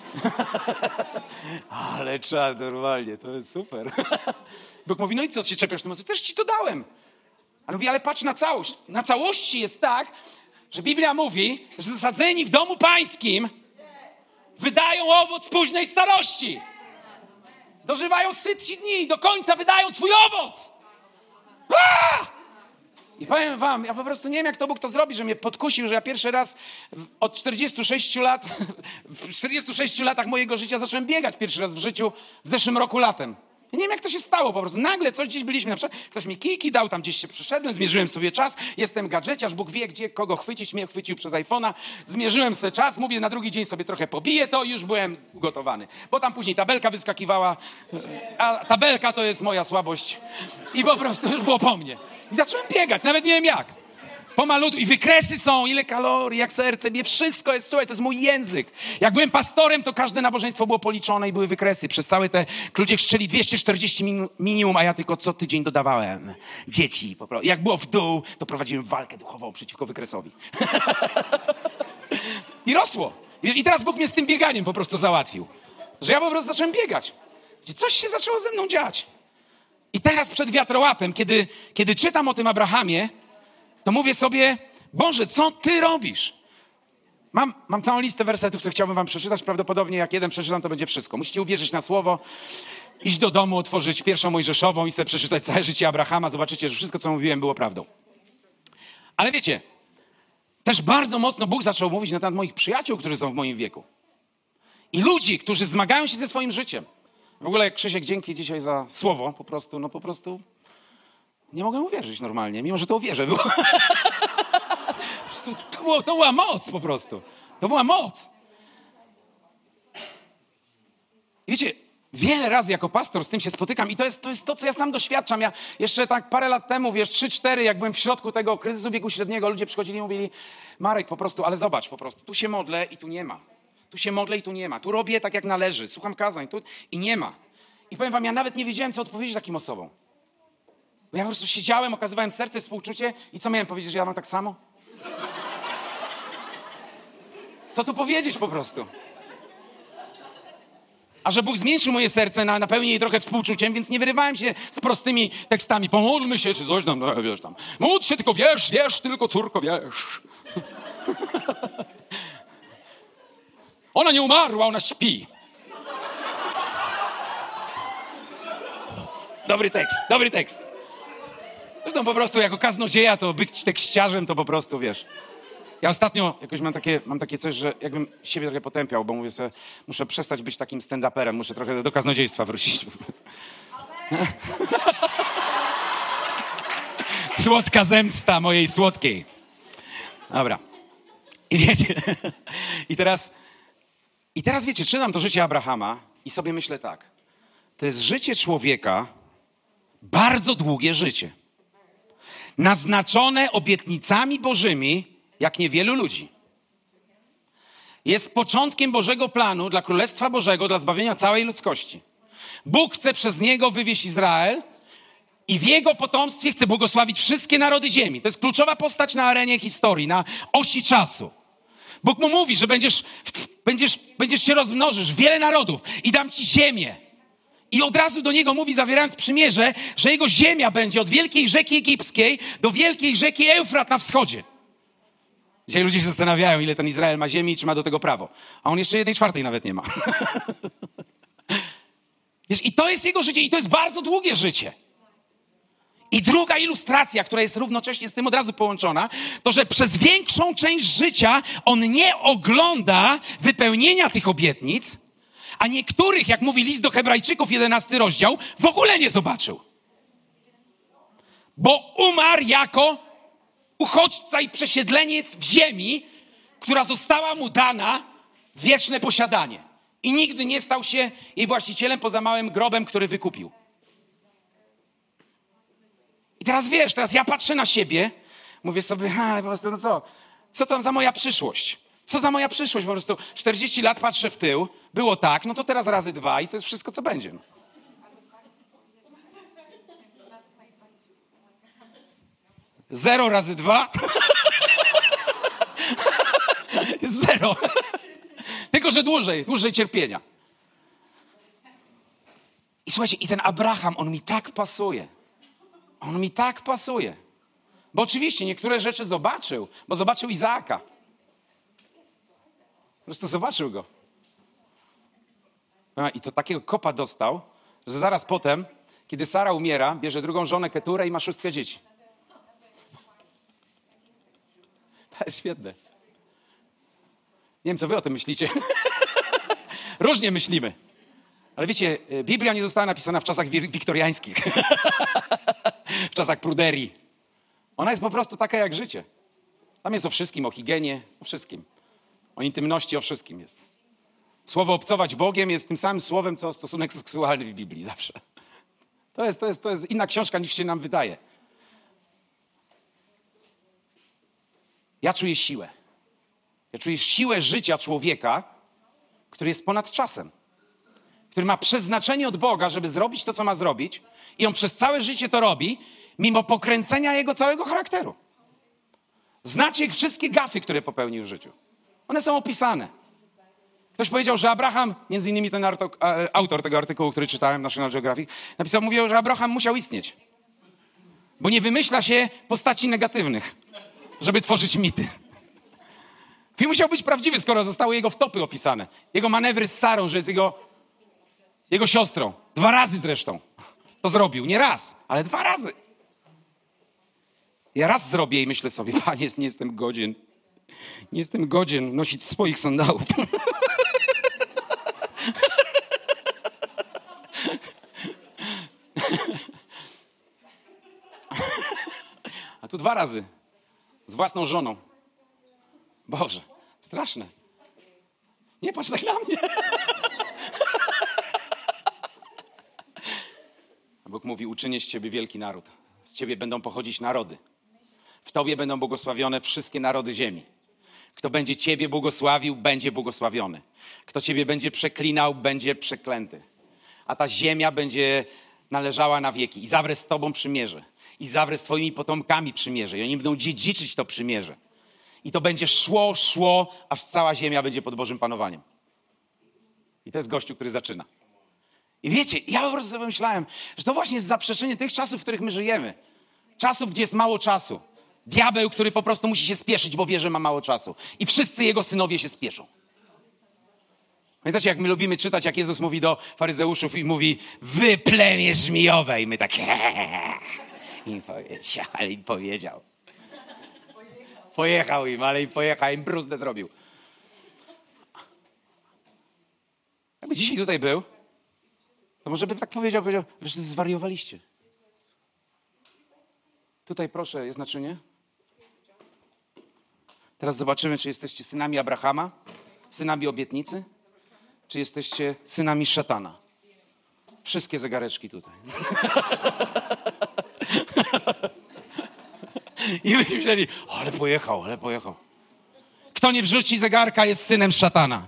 Ale czad, normalnie, to jest super. Bóg mówi, no i co, się czepiasz? No też ci to dałem. Ale mówi, ale patrz na całość. Na całości jest tak, że Biblia mówi, że zasadzeni w domu pańskim wydają owoc późnej starości. Dożywają sytsi dni, do końca wydają swój owoc. Aaaa! I powiem wam, ja po prostu nie wiem, jak to Bóg to zrobi, że mnie podkusił, że ja pierwszy raz od czterdziestu sześciu lat, w czterdziestu sześciu latach mojego życia zacząłem biegać pierwszy raz w życiu w zeszłym roku latem. Ja nie wiem, jak to się stało po prostu. Nagle coś gdzieś byliśmy, na przykład ktoś mi kijki dał, tam gdzieś się przeszedłem, zmierzyłem sobie czas, jestem gadżeciarz, Bóg wie, gdzie kogo chwycić, mnie chwycił przez iPhone'a, zmierzyłem sobie czas, mówię, na drugi dzień sobie trochę pobiję to i już byłem ugotowany. Bo tam później tabelka wyskakiwała, a tabelka to jest moja słabość i po prostu już było po mnie. I zacząłem biegać, nawet nie wiem jak. Pomalutku. I wykresy są, ile kalorii, jak serce bije, wszystko jest, słuchaj, to jest mój język. Jak byłem pastorem, to każde nabożeństwo było policzone i były wykresy. Przez całe te, ludzie krzyczeli dwieście czterdzieści min, minimum, a ja tylko co tydzień dodawałem. Dzieci. Po prostu. Jak było w dół, to prowadziłem walkę duchową przeciwko wykresowi. I rosło. I teraz Bóg mnie z tym bieganiem po prostu załatwił. Że ja po prostu zacząłem biegać. Coś się zaczęło ze mną dziać. I teraz przed wiatrołapem, kiedy, kiedy czytam o tym Abrahamie, to mówię sobie, Boże, co Ty robisz? Mam, mam całą listę wersetów, które chciałbym wam przeczytać. Prawdopodobnie jak jeden przeczytam, to będzie wszystko. Musicie uwierzyć na słowo, iść do domu, otworzyć pierwszą Mojżeszową i sobie przeczytać całe życie Abrahama. Zobaczycie, że wszystko, co mówiłem, było prawdą. Ale wiecie, też bardzo mocno Bóg zaczął mówić na temat moich przyjaciół, którzy są w moim wieku. I ludzi, którzy zmagają się ze swoim życiem. W ogóle, Krzysiek, dzięki dzisiaj za słowo. Po prostu, no po prostu nie mogę uwierzyć normalnie, mimo że to o wierze było. to, było. To była moc po prostu. To była moc. Wiecie, wiele razy jako pastor z tym się spotykam i to jest, to jest to, co ja sam doświadczam. Ja jeszcze tak parę lat temu, wiesz, trzy, cztery, jak byłem w środku tego kryzysu wieku średniego, ludzie przychodzili i mówili, Marek, po prostu, ale zobacz, po prostu, tu się modlę i tu nie ma. Tu się modlę i tu nie ma. Tu robię tak, jak należy. Słucham kazań tu i nie ma. I powiem wam, ja nawet nie wiedziałem, co odpowiedzieć takim osobom. Bo ja po prostu siedziałem, okazywałem serce, współczucie i co miałem powiedzieć, że ja mam tak samo? Co tu powiedzieć po prostu? A że Bóg zmniejszył moje serce, na, napełni je trochę współczuciem, więc nie wyrywałem się z prostymi tekstami. Pomódlmy się, czy coś tam, no, wiesz tam. Módl się, tylko wiesz, wiesz, tylko córko, wiesz. Ona nie umarła, ona śpi. Dobry tekst, dobry tekst. Zresztą po prostu jako kaznodzieja, to być tekściarzem, to po prostu, wiesz. Ja ostatnio jakoś mam takie, mam takie coś, że jakbym siebie trochę potępiał, bo mówię sobie, muszę przestać być takim stand-uperem, muszę trochę do kaznodziejstwa wrócić. Słodka zemsta mojej słodkiej. Dobra. I wiecie, i teraz, i teraz wiecie, czytam to życie Abrahama i sobie myślę tak. To jest życie człowieka, bardzo długie życie. Naznaczone obietnicami bożymi, jak niewielu ludzi. Jest początkiem Bożego planu dla Królestwa Bożego, dla zbawienia całej ludzkości. Bóg chce przez niego wywieźć Izrael i w jego potomstwie chce błogosławić wszystkie narody ziemi. To jest kluczowa postać na arenie historii, na osi czasu. Bóg mu mówi, że będziesz, będziesz, będziesz się rozmnożysz, wiele narodów i dam ci ziemię. I od razu do niego mówi, zawierając przymierze, że jego ziemia będzie od wielkiej rzeki egipskiej do wielkiej rzeki Eufrat na wschodzie. Dzisiaj ludzie się zastanawiają, ile ten Izrael ma ziemi i czy ma do tego prawo. A on jeszcze jednej czwartej nawet nie ma. Wiesz, i to jest jego życie i to jest bardzo długie życie. I druga ilustracja, która jest równocześnie z tym od razu połączona, to, że przez większą część życia on nie ogląda wypełnienia tych obietnic, a niektórych, jak mówi list do Hebrajczyków, jedenasty rozdział, w ogóle nie zobaczył. Bo umarł jako uchodźca i przesiedleniec w ziemi, która została mu dana w wieczne posiadanie. I nigdy nie stał się jej właścicielem poza małym grobem, który wykupił. I teraz wiesz, teraz ja patrzę na siebie, mówię sobie, ale po prostu, no co? Co to za moja przyszłość? Co za moja przyszłość? Po prostu czterdzieści lat patrzę w tył, było tak, no to teraz razy dwa i to jest wszystko, co będzie. Zero razy dwa. Zero. Tylko, że dłużej, dłużej cierpienia. I słuchajcie, i ten Abraham, on mi tak pasuje. On mi tak pasuje. Bo oczywiście niektóre rzeczy zobaczył, bo zobaczył Izaaka. Po prostu zobaczył go. I to takiego kopa dostał, że zaraz potem, kiedy Sara umiera, bierze drugą żonę Keturę i ma szóstkę dzieci. To jest świetne. Nie wiem, co wy o tym myślicie. Różnie myślimy. Ale wiecie, Biblia nie została napisana w czasach wiktoriańskich. W czasach pruderii. Ona jest po prostu taka jak życie. Tam jest o wszystkim, o higienie, o wszystkim. O intymności, o wszystkim jest. Słowo obcować Bogiem jest tym samym słowem, co stosunek seksualny w Biblii zawsze. To jest, to jest, to jest inna książka, niż się nam wydaje. Ja czuję siłę. Ja czuję siłę życia człowieka, który jest ponad czasem. Który ma przeznaczenie od Boga, żeby zrobić to, co ma zrobić. I on przez całe życie to robi, mimo pokręcenia jego całego charakteru. Znacie wszystkie gafy, które popełnił w życiu. One są opisane. Ktoś powiedział, że Abraham, między innymi ten autor tego artykułu, który czytałem w National Geographic, napisał, mówił, że Abraham musiał istnieć. Bo nie wymyśla się postaci negatywnych, żeby tworzyć mity. I musiał być prawdziwy, skoro zostały jego wtopy opisane. Jego manewry z Sarą, że jest jego, jego siostrą. Dwa razy zresztą to zrobił. Nie raz, ale dwa razy. Ja raz zrobię i myślę sobie, Panie, nie jestem godzien. Nie jestem godzien nosić swoich sandałów. A tu dwa razy. Z własną żoną. Boże, straszne. Nie patrz tak na mnie. Bóg mówi, uczynię z ciebie wielki naród. Z ciebie będą pochodzić narody. W tobie będą błogosławione wszystkie narody ziemi. Kto będzie ciebie błogosławił, będzie błogosławiony. Kto ciebie będzie przeklinał, będzie przeklęty. A ta ziemia będzie należała na wieki. I zawrę z tobą przymierze. I zawrę z twoimi potomkami przymierze. I oni będą dziedziczyć to przymierze. I to będzie szło, szło, aż cała ziemia będzie pod Bożym panowaniem. I to jest gościu, który zaczyna. I wiecie, ja po prostu sobie myślałem, że to właśnie jest zaprzeczenie tych czasów, w których my żyjemy. Czasów, gdzie jest mało czasu. Diabeł, który po prostu musi się spieszyć, bo wie, że ma mało czasu. I wszyscy jego synowie się spieszą. Pamiętacie, jak my lubimy czytać, jak Jezus mówi do faryzeuszów i mówi, wy plemię żmijowe. I my tak, im powiedział, ale im powiedział. Pojechał im, ale im pojechał, im bruzdę zrobił. Jakby dzisiaj tutaj był, to może bym tak powiedział, powiedział, że zwariowaliście. Tutaj proszę, jest naczynie. Teraz zobaczymy, czy jesteście synami Abrahama, synami obietnicy, czy jesteście synami szatana. Wszystkie zegareczki tutaj. I myśleli, ale pojechał, ale pojechał. Kto nie wrzuci zegarka, jest synem szatana.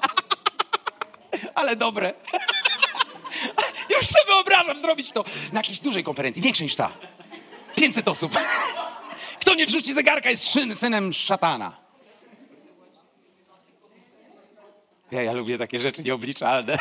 Ale dobre. Już sobie wyobrażam zrobić to na jakiejś dużej konferencji, większej niż ta. pięćset osób. Kto nie wrzuci zegarka, jest szyn, synem szatana. Ja, ja lubię takie rzeczy nieobliczalne.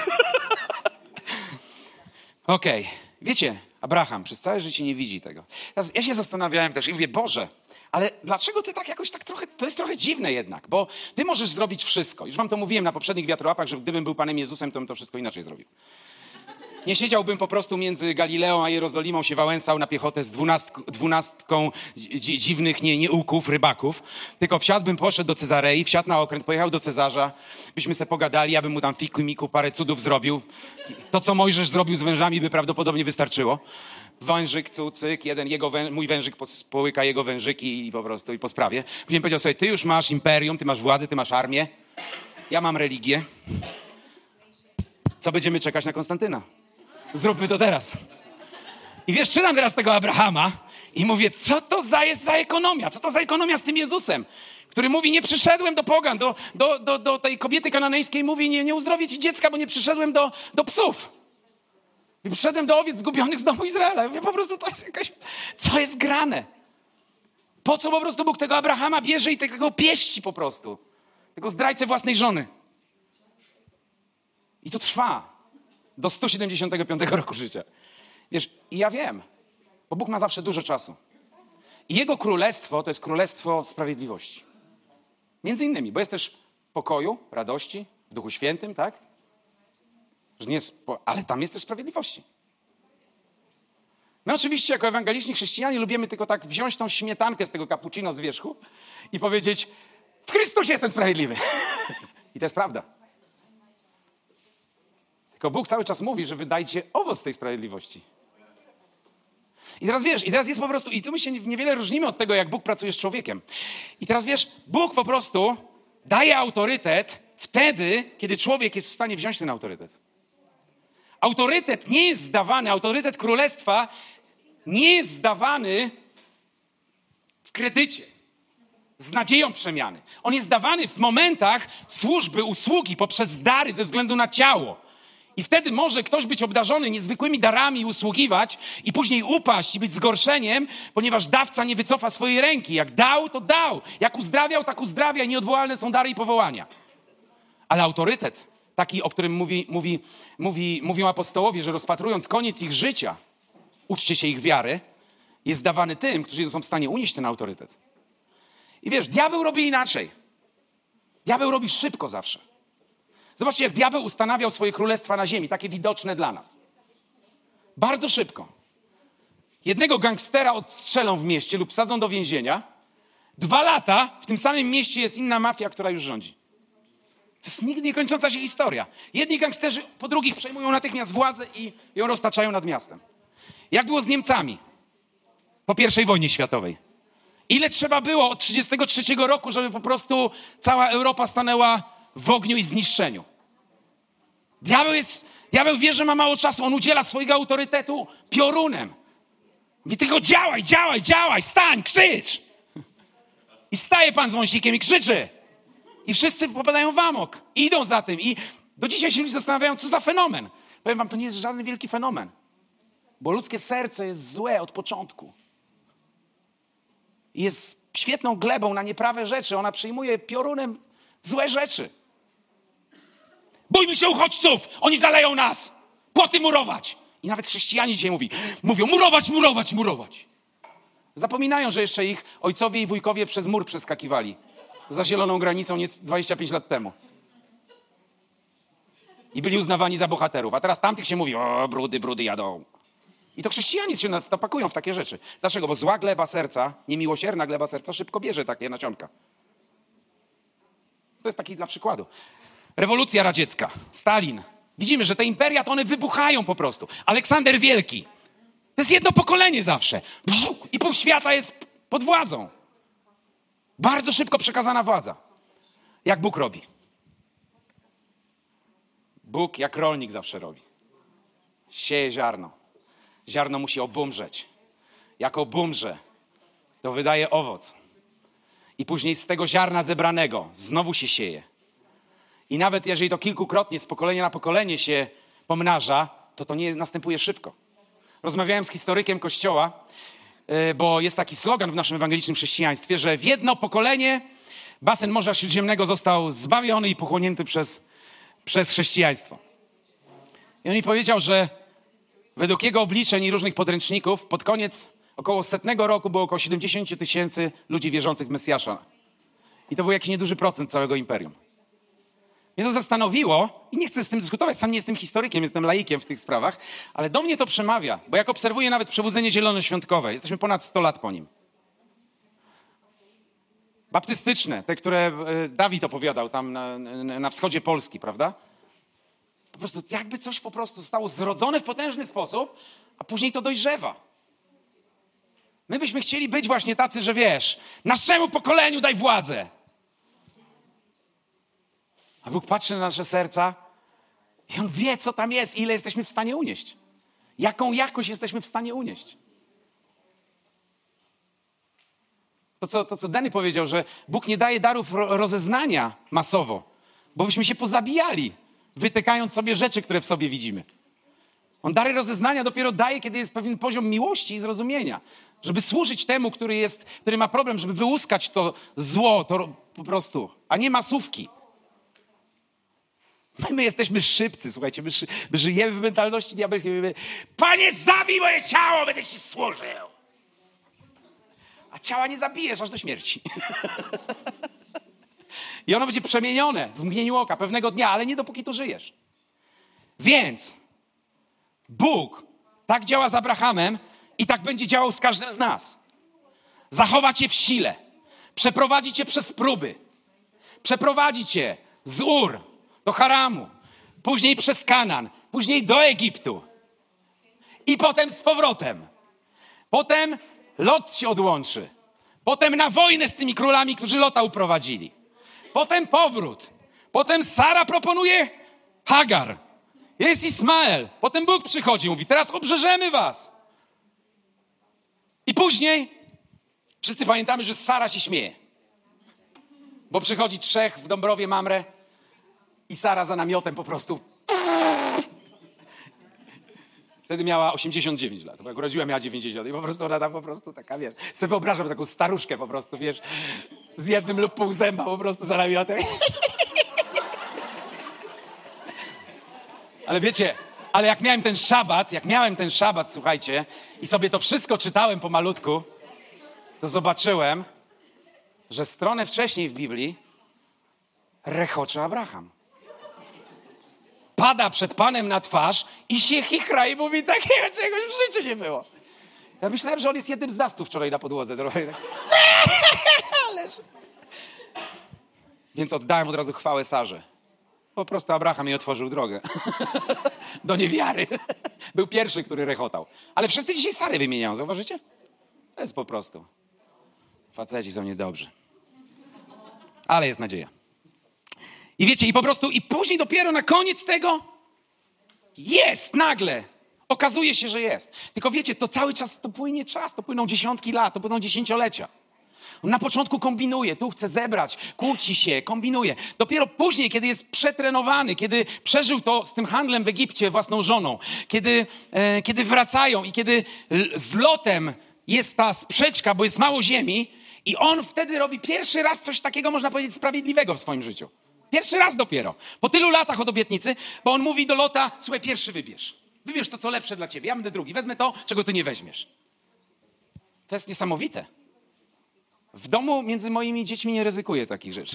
Okej, okay. Wiecie, Abraham przez całe życie nie widzi tego. Teraz ja się zastanawiałem też i mówię, Boże, ale dlaczego ty tak jakoś tak trochę, to jest trochę dziwne jednak, bo ty możesz zrobić wszystko. Już wam to mówiłem na poprzednich wiatrołapach, że gdybym był Panem Jezusem, to bym to wszystko inaczej zrobił. Nie siedziałbym po prostu między Galileą a Jerozolimą, się wałęsał na piechotę z dwunastką, dwunastką dzi- dziwnych nie, nieuków, rybaków, tylko wsiadłbym, poszedł do Cezarei, wsiadł na okręt, pojechał do Cezarza, byśmy se pogadali, ja bym mu tam fiku i miku parę cudów zrobił. To, co Mojżesz zrobił z wężami, by prawdopodobnie wystarczyło. Wężyk, cucyk, jeden, jego wę- mój wężyk połyka jego wężyki i po prostu i po sprawie. Później powiedział sobie, ty już masz imperium, ty masz władzę, ty masz armię, ja mam religię. Co będziemy czekać na Konstantyna? Zróbmy to teraz. I wiesz, czytam teraz tego Abrahama i mówię, co to za jest za ekonomia? Co to za ekonomia z tym Jezusem? Który mówi, nie przyszedłem do pogan, do, do, do, do tej kobiety kananejskiej mówi, nie, nie uzdrowię ci dziecka, bo nie przyszedłem do, do psów. I przyszedłem do owiec zgubionych z domu Izraela. Ja mówię, po prostu to jest jakaś... Co jest grane? Po co po prostu Bóg tego Abrahama bierze i tego pieści po prostu? Tego zdrajcę własnej żony. I to trwa. Do sto siedemdziesiątego piątego roku życia. Wiesz, i ja wiem, bo Bóg ma zawsze dużo czasu. I Jego królestwo to jest królestwo sprawiedliwości. Między innymi, bo jest też pokoju, radości, w Duchu Świętym, tak? Że nie jest, ale tam jest też sprawiedliwości. My oczywiście jako ewangeliczni chrześcijanie lubimy tylko tak wziąć tą śmietankę z tego cappuccino z wierzchu i powiedzieć, w Chrystusie jestem sprawiedliwy. I to jest prawda. Tylko Bóg cały czas mówi, że wydajcie owoc tej sprawiedliwości. I teraz wiesz, i teraz jest po prostu, i tu my się niewiele różnimy od tego, jak Bóg pracuje z człowiekiem. I teraz wiesz, Bóg po prostu daje autorytet wtedy, kiedy człowiek jest w stanie wziąć ten autorytet. Autorytet nie jest zdawany, autorytet królestwa nie jest zdawany w kredycie, z nadzieją przemiany. On jest dawany w momentach służby, usługi, poprzez dary ze względu na ciało. I wtedy może ktoś być obdarzony niezwykłymi darami i usługiwać i później upaść i być zgorszeniem, ponieważ dawca nie wycofa swojej ręki. Jak dał, to dał. Jak uzdrawiał, tak uzdrawia. Nieodwołalne są dary i powołania. Ale autorytet, taki, o którym mówi, mówi, mówi, mówią apostołowie, że rozpatrując koniec ich życia, uczcie się ich wiary, jest dawany tym, którzy są w stanie unieść ten autorytet. I wiesz, diabeł robi inaczej. Diabeł robi szybko zawsze. Zobaczcie, jak diabeł ustanawiał swoje królestwa na ziemi, takie widoczne dla nas. Bardzo szybko. Jednego gangstera odstrzelą w mieście lub wsadzą do więzienia. Dwa lata w tym samym mieście jest inna mafia, która już rządzi. To jest nigdy nie kończąca się historia. Jedni gangsterzy po drugich przejmują natychmiast władzę i ją roztaczają nad miastem. Jak było z Niemcami po pierwszej wojnie światowej? Ile trzeba było od trzydziestego trzeciego roku, żeby po prostu cała Europa stanęła w ogniu i zniszczeniu? Diabeł jest, Diabeł wie, że ma mało czasu. On udziela swojego autorytetu piorunem. Mówi, tylko działaj, działaj, działaj, stań, krzycz. I staje pan z wąsikiem i krzyczy. I wszyscy popadają w amok. I idą za tym. I do dzisiaj się ludzie zastanawiają, co za fenomen. Powiem wam, to nie jest żaden wielki fenomen. Bo ludzkie serce jest złe od początku. I jest świetną glebą na nieprawe rzeczy. Ona przyjmuje piorunem złe rzeczy. Bójmy się uchodźców! Oni zaleją nas! Płoty murować! I nawet chrześcijanie dzisiaj mówi, mówią murować, murować, murować. Zapominają, że jeszcze ich ojcowie i wujkowie przez mur przeskakiwali. Za zieloną granicą nie dwadzieścia pięć lat temu. I byli uznawani za bohaterów. A teraz tamtych się mówi, o, brudy, brudy jadą. I to chrześcijanie się napakują w takie rzeczy. Dlaczego? Bo zła gleba serca, niemiłosierna gleba serca szybko bierze takie nasionka. To jest taki dla przykładu. Rewolucja radziecka, Stalin. Widzimy, że te imperia to one wybuchają po prostu. Aleksander Wielki. To jest jedno pokolenie zawsze. I pół świata jest pod władzą. Bardzo szybko przekazana władza. Jak Bóg robi? Bóg jak rolnik zawsze robi. Sieje ziarno. Ziarno musi obumrzeć. Jak obumrze, to wydaje owoc. I później z tego ziarna zebranego znowu się sieje. I nawet jeżeli to kilkukrotnie z pokolenia na pokolenie się pomnaża, to to nie następuje szybko. Rozmawiałem z historykiem Kościoła, bo jest taki slogan w naszym ewangelicznym chrześcijaństwie, że w jedno pokolenie basen Morza Śródziemnego został zbawiony i pochłonięty przez, przez chrześcijaństwo. I on mi powiedział, że według jego obliczeń i różnych podręczników pod koniec około setnego roku było około siedemdziesiąt tysięcy ludzi wierzących w Mesjasza. I to był jakiś nieduży procent całego imperium. Mnie to zastanowiło i nie chcę z tym dyskutować, sam nie jestem historykiem, jestem laikiem w tych sprawach, ale do mnie to przemawia, bo jak obserwuję nawet przebudzenie zielonoświątkowe, jesteśmy ponad sto lat po nim. Baptystyczne, te, które Dawid opowiadał tam na, na wschodzie Polski, prawda? Po prostu jakby coś po prostu zostało zrodzone w potężny sposób, a później to dojrzewa. My byśmy chcieli być właśnie tacy, że wiesz, naszemu pokoleniu daj władzę. A Bóg patrzy na nasze serca i On wie, co tam jest, ile jesteśmy w stanie unieść. Jaką jakość jesteśmy w stanie unieść. To, co, to, co Danny powiedział, że Bóg nie daje darów ro- rozeznania masowo, bo byśmy się pozabijali, wytykając sobie rzeczy, które w sobie widzimy. On dary rozeznania dopiero daje, kiedy jest pewien poziom miłości i zrozumienia. Żeby służyć temu, który, jest, który ma problem, żeby wyłuskać to zło, to po prostu, a nie masówki. My, my jesteśmy szybcy, słuchajcie, my, my żyjemy w mentalności diabelskiej. Mówimy, Panie, zabij moje ciało, będę ci służył. A ciała nie zabijesz aż do śmierci. I ono będzie przemienione w mgnieniu oka pewnego dnia, ale nie dopóki tu żyjesz. Więc Bóg tak działa z Abrahamem i tak będzie działał z każdym z nas. Zachowa cię w sile. Przeprowadzi cię przez próby. Przeprowadzi cię z Ur do Haramu. Później przez Kanaan. Później do Egiptu. I potem z powrotem. Potem Lot się odłączy. Potem na wojnę z tymi królami, którzy Lota uprowadzili. Potem powrót. Potem Sara proponuje Hagar. Jest Ismael. Potem Bóg przychodzi, mówi, teraz obrzeżemy was. I później wszyscy pamiętamy, że Sara się śmieje. Bo przychodzi trzech w Dąbrowie Mamre i Sara za namiotem po prostu. Wtedy miała osiemdziesiąt dziewięć lat. Bo jak urodziła, miała dziewięćdziesiąt. I po prostu ona tam po prostu taka, wiesz, sobie wyobrażam taką staruszkę po prostu, wiesz, z jednym lub pół zęba po prostu za namiotem. Ale wiecie, ale jak miałem ten szabat, jak miałem ten szabat, słuchajcie, i sobie to wszystko czytałem pomalutku, to zobaczyłem, że stronę wcześniej w Biblii rechocze Abraham. Pada przed Panem na twarz i się chichra i mówi, takiego czegoś w życiu nie było. Ja myślałem, że on jest jednym z nas tu wczoraj na podłodze. Ależ... Więc oddałem od razu chwałę Sarze. Po prostu Abraham jej otworzył drogę. Do niewiary. Był pierwszy, który rechotał. Ale wszyscy dzisiaj Sary wymieniają, zauważycie? To jest po prostu. Faceci są niedobrzy. Ale jest nadzieja. I wiecie, i po prostu, i później dopiero na koniec tego Jest nagle. Okazuje się, że jest. Tylko wiecie, to cały czas, to płynie czas, to płyną dziesiątki lat, to płyną dziesięciolecia. On na początku kombinuje, tu chce zebrać, kłóci się, kombinuje. Dopiero później, kiedy jest przetrenowany, kiedy przeżył to z tym handlem w Egipcie własną żoną, kiedy, e, kiedy wracają i kiedy l- z Lotem jest ta sprzeczka, bo jest mało ziemi i on wtedy robi pierwszy raz coś takiego, można powiedzieć, sprawiedliwego w swoim życiu. Pierwszy raz dopiero. Po tylu latach od obietnicy, bo on mówi do Lota, słuchaj, pierwszy wybierz. Wybierz to, co lepsze dla ciebie. Ja będę drugi. Wezmę to, czego ty nie weźmiesz. To jest niesamowite. W domu między moimi dziećmi nie ryzykuję takich rzeczy.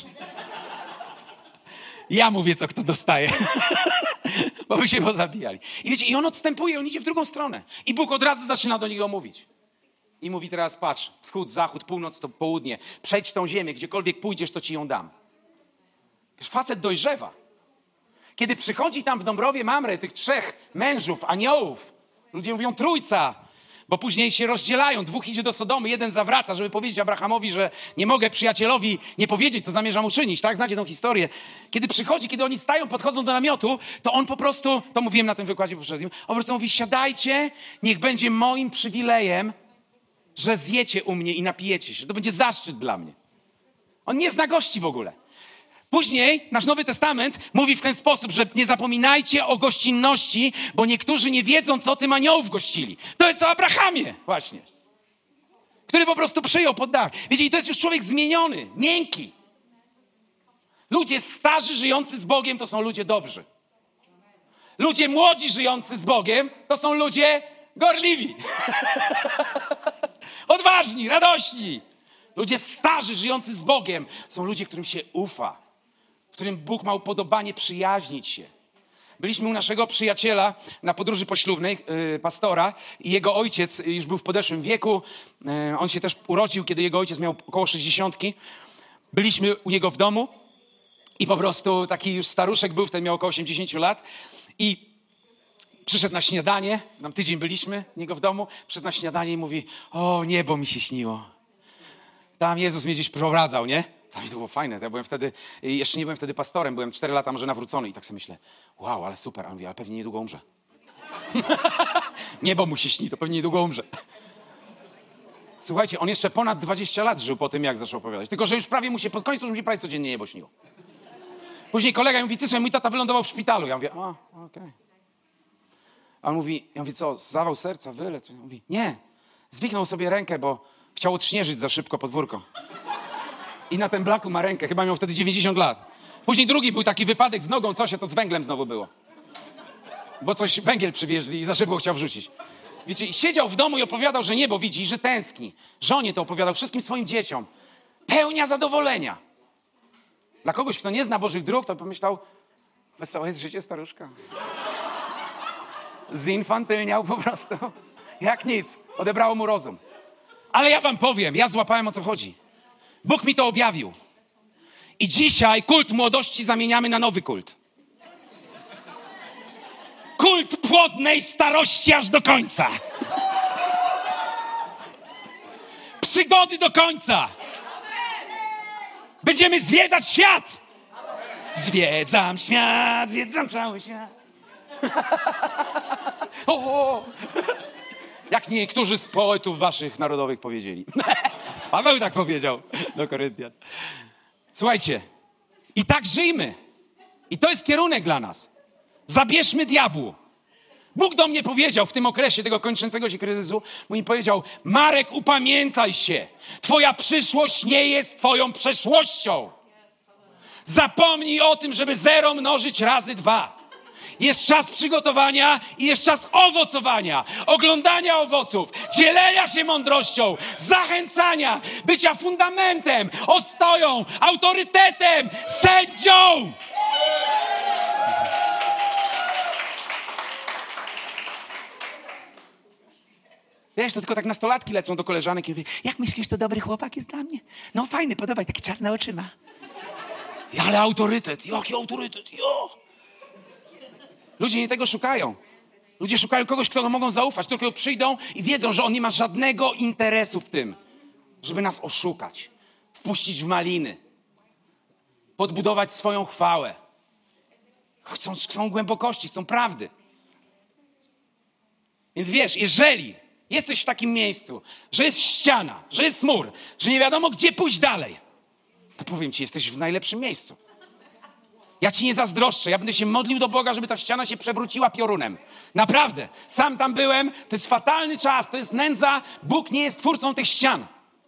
Ja mówię, co kto dostaje. Bo by się pozabijali. I wiecie, i on odstępuje, on idzie w drugą stronę. I Bóg od razu zaczyna do niego mówić. I mówi teraz, patrz, wschód, zachód, północ, to południe. Przejdź tą ziemię, gdziekolwiek pójdziesz, to ci ją dam. Wiesz, facet dojrzewa. Kiedy przychodzi tam w Dąbrowie Mamre tych trzech mężów, aniołów, ludzie mówią trójca, bo później się rozdzielają. Dwóch idzie do Sodomy, jeden zawraca, żeby powiedzieć Abrahamowi, że nie mogę przyjacielowi nie powiedzieć, co zamierzam uczynić. Tak, znacie tą historię. Kiedy przychodzi, kiedy oni stają, podchodzą do namiotu, to on po prostu, to mówiłem na tym wykładzie poprzednim, on po prostu mówi, siadajcie, niech będzie moim przywilejem, że zjecie u mnie i napijecie się. Że to będzie zaszczyt dla mnie. On nie zna gości w ogóle. Później nasz Nowy Testament mówi w ten sposób, że nie zapominajcie o gościnności, bo niektórzy nie wiedzą, co tym aniołów gościli. To jest o Abrahamie właśnie, który po prostu przyjął pod dach. Wiecie, i to jest już człowiek zmieniony, miękki. Ludzie starzy żyjący z Bogiem to są ludzie dobrzy. Ludzie młodzi żyjący z Bogiem to są ludzie gorliwi. Odważni, radośni. Ludzie starzy żyjący z Bogiem są ludzie, którym się ufa. W którym Bóg ma upodobanie przyjaźnić się. Byliśmy u naszego przyjaciela na podróży poślubnej, yy, pastora, i jego ojciec już był w podeszłym wieku. Yy, on się też urodził, kiedy jego ojciec miał około sześćdziesiątki. Byliśmy u niego w domu i po prostu taki już staruszek był, wtedy miał około osiemdziesiąt lat i przyszedł na śniadanie, tam tydzień byliśmy u niego w domu, przyszedł na śniadanie i mówi, o, niebo mi się śniło. Tam Jezus mnie gdzieś prowadzał, nie? I to było fajne, ja byłem wtedy, jeszcze nie byłem wtedy pastorem, byłem cztery lata może nawrócony i tak sobie myślę, wow, ale super, a on mówi, ale pewnie niedługo umrze. Niebo mu się śni, to pewnie niedługo umrze. Słuchajcie, on jeszcze ponad dwadzieścia lat żył po tym, jak zaczął opowiadać, tylko że już prawie mu się, pod koniec to już mu się prawie codziennie niebo śniło. Później kolega mówi, ty słuchaj, mój tata wylądował w szpitalu. Ja mówię, a, okej. Okay. A on mówi, ja mówię, co, zawał serca, wylet? On mówi, nie, zwichnął sobie rękę, bo chciał odśnieżyć za szybko podwórko. I na tym blaku ma rękę. Chyba miał wtedy dziewięćdziesiąt lat. Później drugi był taki wypadek z nogą, co się to z węglem znowu było. Bo coś węgiel przywieźli i za szybko chciał wrzucić. Wiecie, siedział w domu i opowiadał, że niebo widzi i że tęskni. Żonie to opowiadał, wszystkim swoim dzieciom. Pełnia zadowolenia. Dla kogoś, kto nie zna Bożych dróg, to pomyślał, wesołe jest życie staruszka. Zinfantylniał po prostu. Jak nic. Odebrało mu rozum. Ale ja wam powiem, ja złapałem, o co chodzi. Bóg mi to objawił. I dzisiaj kult młodości zamieniamy na nowy kult. Kult płodnej starości aż do końca. Przygody do końca. Będziemy zwiedzać świat. Zwiedzam świat, zwiedzam cały świat. O, jak niektórzy z poetów waszych narodowych powiedzieli. Paweł tak powiedział do Koryntian. Słuchajcie, i tak żyjmy. I to jest kierunek dla nas. Zabierzmy diabłu. Bóg do mnie powiedział w tym okresie tego kończącego się kryzysu, mu mi powiedział, Marek, upamiętaj się. Twoja przyszłość nie jest twoją przeszłością. Zapomnij o tym, żeby zero mnożyć razy dwa. Jest czas przygotowania i jest czas owocowania, oglądania owoców, dzielenia się mądrością, zachęcania, bycia fundamentem, ostoją, autorytetem, sędzią. Wiesz, to tylko tak nastolatki lecą do koleżanek i mówią, jak myślisz, to dobry chłopak jest dla mnie? No fajny, podobaj, takie czarne oczy ma. Ale autorytet, jaki autorytet, jo! Ludzie nie tego szukają. Ludzie szukają kogoś, kogo mogą zaufać, tylko przyjdą i wiedzą, że on nie ma żadnego interesu w tym, żeby nas oszukać, wpuścić w maliny, podbudować swoją chwałę. Chcą, chcą głębokości, chcą prawdy. Więc wiesz, jeżeli jesteś w takim miejscu, że jest ściana, że jest mur, że nie wiadomo, gdzie pójść dalej, to powiem ci, jesteś w najlepszym miejscu. Ja ci nie zazdroszczę, ja będę się modlił do Boga, żeby ta ściana się przewróciła piorunem. Naprawdę. Sam tam byłem, to jest fatalny czas, to jest nędza. Bóg nie jest twórcą tych ścian.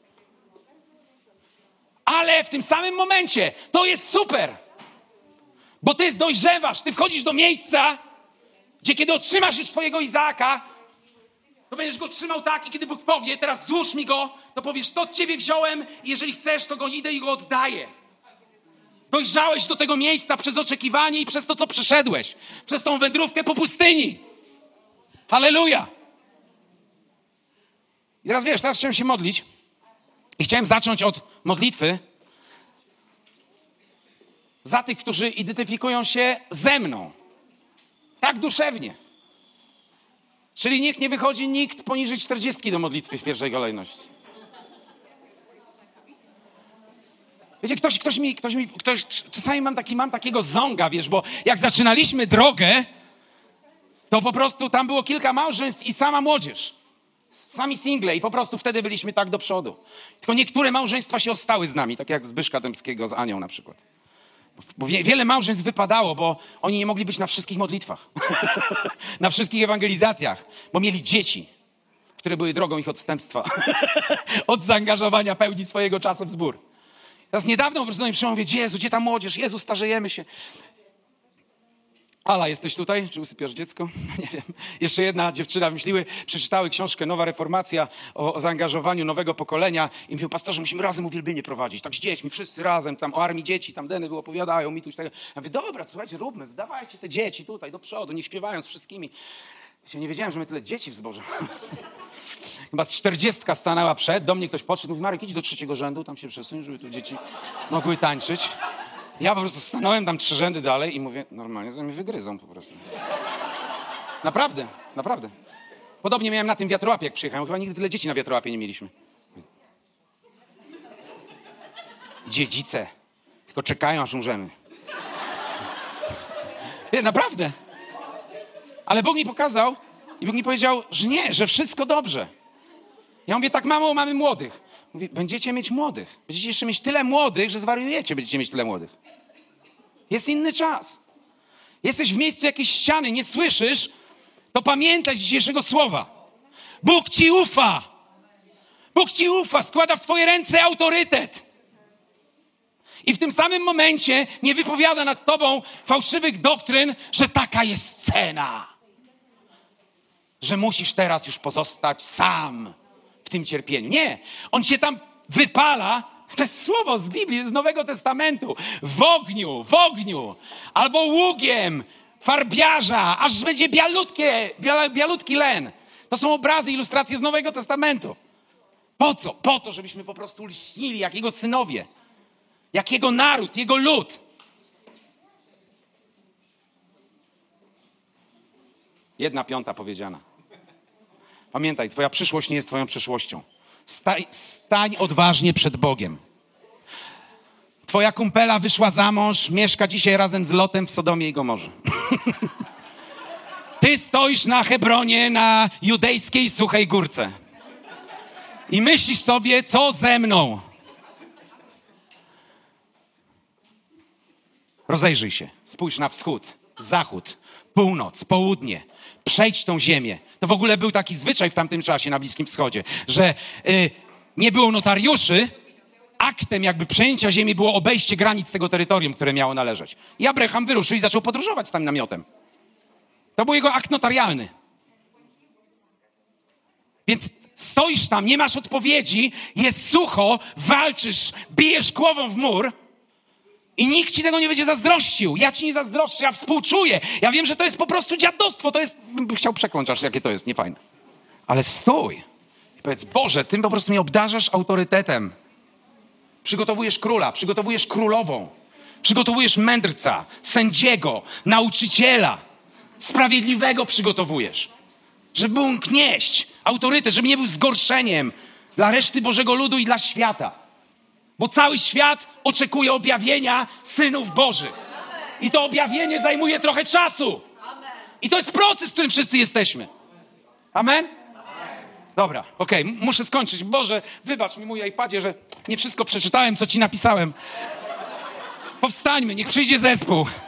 Ale w tym samym momencie to jest super. Bo ty dojrzewasz, ty wchodzisz do miejsca, gdzie kiedy otrzymasz już swojego Izaaka, to będziesz go trzymał tak i kiedy Bóg powie, teraz złóż mi go, to powiesz, to od ciebie wziąłem i jeżeli chcesz, to go idę i go oddaję. Dojrzałeś do tego miejsca przez oczekiwanie i przez to, co przeszedłeś. Przez tą wędrówkę po pustyni. Halleluja! I teraz wiesz, teraz chciałem się modlić i chciałem zacząć od modlitwy za tych, którzy identyfikują się ze mną. Tak duszewnie. Czyli nikt nie wychodzi, nikt poniżej czterdziestki do modlitwy w pierwszej kolejności. Wiecie, ktoś, ktoś mi, ktoś mi, ktoś, czasami mam, taki, mam takiego zonga, wiesz, bo jak zaczynaliśmy drogę, to po prostu tam było kilka małżeństw i sama młodzież. Sami single i po prostu wtedy byliśmy tak do przodu. Tylko niektóre małżeństwa się ostały z nami, tak jak Zbyszka Dębskiego z Anią na przykład. Bo wie, wiele małżeństw wypadało, bo oni nie mogli być na wszystkich modlitwach. Na wszystkich ewangelizacjach, bo mieli dzieci, które były drogą ich odstępstwa. Od zaangażowania pełni swojego czasu w zbór. Teraz niedawno po prostu do mnie przyszło, mówię, Jezu, gdzie ta młodzież? Jezu, starzejemy się. Ala, jesteś tutaj? Czy usypiasz dziecko? Nie wiem. Jeszcze jedna dziewczyna myśliły, przeczytały książkę Nowa Reformacja o, o zaangażowaniu nowego pokolenia i mówią, pastorze, musimy razem uwielbienie prowadzić. Tak z dziećmi, wszyscy razem, tam o armii dzieci, tam Deny było, opowiadają mi tu. Ja mówię, dobra, słuchajcie, róbmy, dawajcie te dzieci tutaj do przodu, niech śpiewają z wszystkimi. Ja nie wiedziałem, że my tyle dzieci w zborze. Chyba z czterdziestka stanęła przed, do mnie ktoś podszedł, mówi, Marek, idź do trzeciego rzędu, tam się przesuń, żeby tu dzieci mogły tańczyć. Ja po prostu stanąłem tam trzy rzędy dalej i mówię, normalnie, że mnie wygryzą po prostu. Naprawdę, naprawdę. Podobnie miałem na tym wiatrołapie, jak przyjechałem. Chyba nigdy tyle dzieci na wiatrołapie nie mieliśmy. Dziedzice. Tylko czekają, aż umrzemy. Nie, naprawdę. Ale Bóg mi pokazał i Bóg mi powiedział, że nie, że wszystko dobrze. Ja mówię, tak mamo, mamy młodych. Mówi, będziecie mieć młodych. Będziecie jeszcze mieć tyle młodych, że zwariujecie, będziecie mieć tyle młodych. Jest inny czas. Jesteś w miejscu jakiejś ściany, nie słyszysz, to pamiętaj z dzisiejszego słowa. Bóg ci ufa. Bóg ci ufa, składa w twoje ręce autorytet. I w tym samym momencie nie wypowiada nad tobą fałszywych doktryn, że taka jest cena. Że musisz teraz już pozostać sam w tym cierpieniu. Nie, on cię tam wypala, to jest słowo z Biblii, z Nowego Testamentu, w ogniu, w ogniu, albo ługiem farbiarza, aż będzie bialutkie, bial, bialutki len. To są obrazy, ilustracje z Nowego Testamentu. Po co? Po to, żebyśmy po prostu lśnili jak Jego synowie, jak Jego naród, Jego lud. Jedna piąta powiedziana. Pamiętaj, twoja przyszłość nie jest twoją przeszłością. Stań, stań odważnie przed Bogiem. Twoja kumpela wyszła za mąż, mieszka dzisiaj razem z Lotem w Sodomie i Gomorze. Ty stoisz na Hebronie, na judejskiej suchej górce. I myślisz sobie, co ze mną? Rozejrzyj się, spójrz na wschód, zachód, północ, południe. Przejdź tą ziemię. To w ogóle był taki zwyczaj w tamtym czasie na Bliskim Wschodzie, że y, nie było notariuszy, aktem jakby przejęcia ziemi było obejście granic tego terytorium, które miało należeć. I Abraham wyruszył i zaczął podróżować z tym namiotem. To był jego akt notarialny. Więc stoisz tam, nie masz odpowiedzi, jest sucho, walczysz, bijesz głową w mur i nikt ci tego nie będzie zazdrościł. Ja ci nie zazdroszczę, ja współczuję. Ja wiem, że to jest po prostu dziadostwo, to jest... Bym chciał przekląć, aż jakie to jest, niefajne. Ale stój i powiedz, Boże, Ty po prostu mnie obdarzasz autorytetem. Przygotowujesz króla, przygotowujesz królową, przygotowujesz mędrca, sędziego, nauczyciela, sprawiedliwego przygotowujesz. Żeby mógł nieść autorytet, żeby nie był zgorszeniem dla reszty Bożego ludu i dla świata. Bo cały świat oczekuje objawienia synów Bożych. I to objawienie zajmuje trochę czasu. I to jest proces, w którym wszyscy jesteśmy. Amen? Dobra, okej, okay. Muszę skończyć. Boże, wybacz mi, mój iPadzie, że nie wszystko przeczytałem, co ci napisałem. Powstańmy, niech przyjdzie zespół.